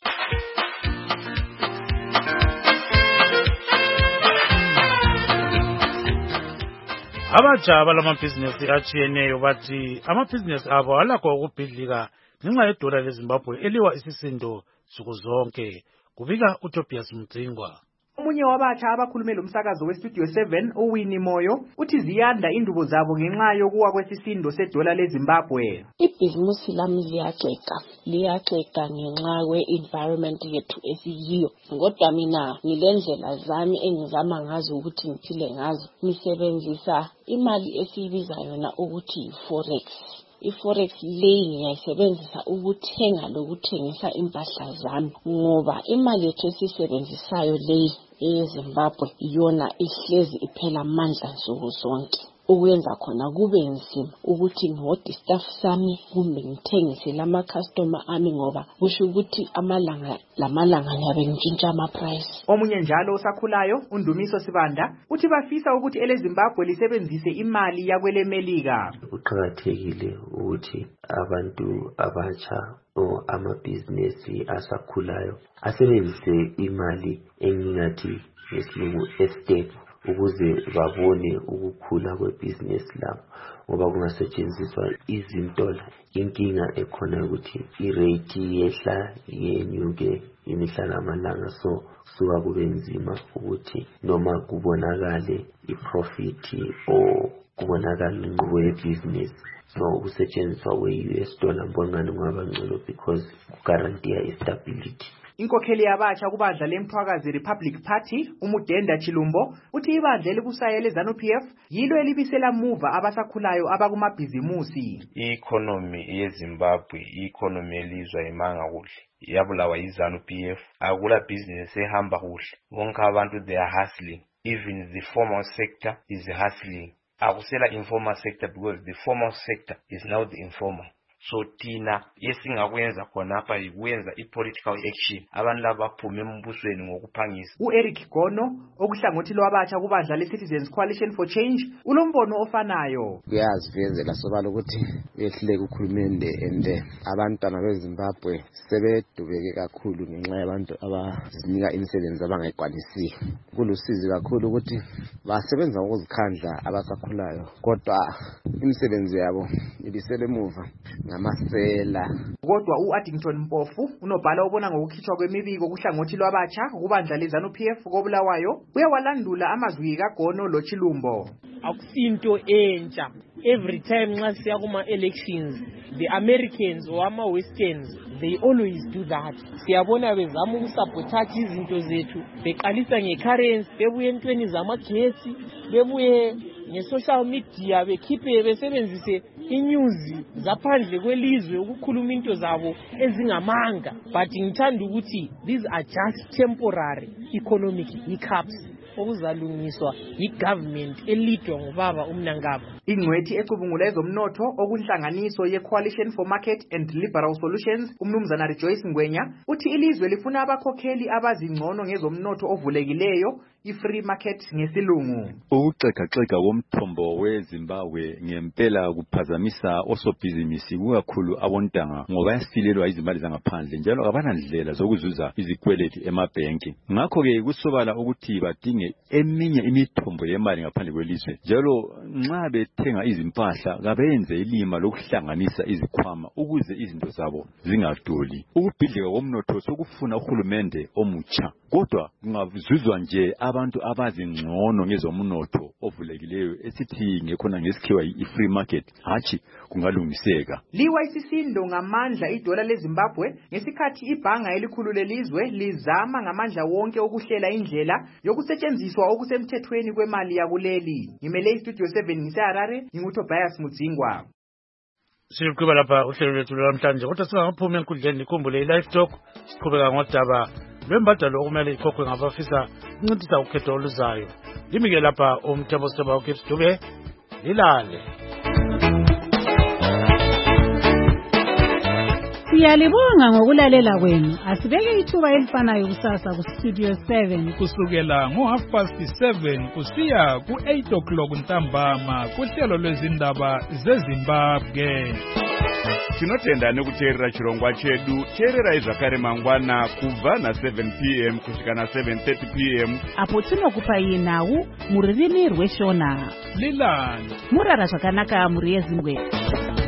Abatsha balamabhizinesi atshiyeneyo bathi amabhizinesi abo alakho ukubhidlika ngenxa yedola leZimbabwe eliwa isisindo nsuku zonke. Kubika uTobias Mdzingwa. Omunye wabatsha abakhulume lomsakazo weStudio seven uWinnie Moyo uthi ziyanda indubo zabo ngenxa yokuwa kwesisindo sedola leZimbabwe. Ibhizinisi lami liyaxeka liyaxeka ngenxa kwe-environment yethu esiyiyo. Kodwa mina ngilendlela zami engizama ngazo ukuthi ngiphile ngazo. Ngisebenzisa imali esiyibiza yona ukuthi forex. I-forex leyi ngiyayisebenzisa ukuthenga lokuthengisa impahla zami ngoba imali yethu esisebenzisayo leyi eZimbabwe yona ihlezi iphela amandla nsuku zonke. Ukwenza khona kube nzima ukuthi ngihode staff sami kumbe ngithengise lama customer ami ngoba kusho ukuthi amalanga lamalanga ngiyabe ngintshintsha ama price. Omunye njalo osakhulayo uNdumiso Sibanda uthi bafisa ukuthi eleZimbabwe lisebenzise imali yakwele Melika. Kuqakathekile ukuthi abantu abatsha o amabhizinesi asakhulayo asebenzise imali engingathi ngesilungu estate ukuze babone ukukhula kwebusiness labo ngoba kungasetshenziswa izinto la inkinga ekhona ukuthi irate yehla yenyuke imihla namalanga so suka kube nzima ukuthi noma kubonakale iprofit o kubonakala inqubo yebusiness so ukusetshenziswa kwe-U S dollar mbongani ngaba ngcono because guarantee istability. Inkokheli yabatsha kubandla lemthwakazi Republic Party uMudenda Chilumbo uthi ibandla elibusayo leZANU-P F yilo elibisela muva abasakhulayo abakumabhizimusi. I-economy yeZimbabwe i-economy elizwa imanga kuhle yabulawa yiZANU-P F akula business ehamba kuhle bonke abantu they are hustling even the formal sector is hustling. Akusela informal sector because the formal sector is now the informal. So tina yesingakwenza khona apha ikwenza i-political action abantu labaphume embusweni ngokuphangisa. U-Eric Gono okuhlangothi lwabatsha kubandla le-Citizens Coalition for Change ulombono ofanayo. Kuyazivezela sobala ukuthi behleke ukhulumende ende abantwana beZimbabwe sebedubeke kakhulu ngenxa yabantu abazinika imisebenzi abangayikwanisiyo. Kulusizi kakhulu ukuthi basebenza ngokuzikhandla abasakhulayo kodwa imisebenzi yabo ibisele emuva ngamasela. Kodwa u-Addington Mpofu unobhala obona ngokukhitshwa kwemibiko kuhlangothi lwabatsha kubandla leZANU-P F kobulawayo uyawalandula amazwi kaGono loChilumbo. Akusinto entsha every time nxa siya kuma elections the Americans or ama Westerns they always do that. Siyabona bezama ukusabotage izinto zethu beqalisa ngecurrency bebuye entweni zamagesi bebuye nge-social media bekhiphe besebenzise inews zaphandle kwelizwe ukukhuluma into zabo ezingamanga but ngithanda ukuthi these are just temporary economic hiccups okuzalungiswa yi-government elidwa ngubaba uMnangagwa. Ingcwethi ecubungula ezomnotho okunhlanganiso ye-Coalition for Market and Liberal Solutions umnumzana Rejoice Ngwenya uthi ilizwe lifuna abakhokheli abazingcono ngezomnotho ovulekileyo i-free market ngesilungu. Ukuxekaxeka komthombo weZimbabwe ngempela kuphazamisa osobhizinisi kukakhulu abontanga ngoba yasilelwa izimali zangaphandle njalo abanandlela zokuzuza izikweleti emabhenki. Ngakho-ke kusobala ukuthi badinge eminye imithombo yemali ngaphandle kwelizwe njalo nxa bethenga izimpahla kabenze ilima lokuhlanganisa izikhwama ukuze izinto zabo zingadoli. Ukubhidlika komnotho sokufuna uhulumende omutsha kodwa kungazuzwa nje abantu abazingcono ngezomnotho ovulekileyo esithi ngekhona ngesikhiwa i-free market hatshi kungalungiseka. Liwa isisindo ngamandla idola leZimbabwe ngesikhathi ibhanga elikhulu lelizwe lizama ngamandla wonke ukuhlela indlela yokusetshenziswa okusemthethweni kwemali yakuleli. Ngimele iStudio seven ngiseHarare nginguTobias Mudzingwa. Siqhubeka lapha uhlelo lwethu lwamhlanje kodwa singaphumi enkundleni ikhumbule i-live talk siqhubeka ngodaba lwembadalo okumele ikhokhwe ngabafisa ukuncedisa ukhetho oluzayo. Limike lapha umthembo seba uKips Dube lilale. Siyalibonga ngokulalela kwenu. Asibeke ithuba elifanayo kusasa ku Studio seven kusukela ngo half past seven kusiya ku eight o'clock ntambama kuhlelo lwezindaba zeZimbabwe. Tinotenda nekuteerera chirongwa chedu. Teererai zvakare mangwana kubva na seven p m kusvika na seven thirty p m apo tinokupai nhau muririmi rweshona. Lilani Murara zvakanaka muri yeZimbabwe.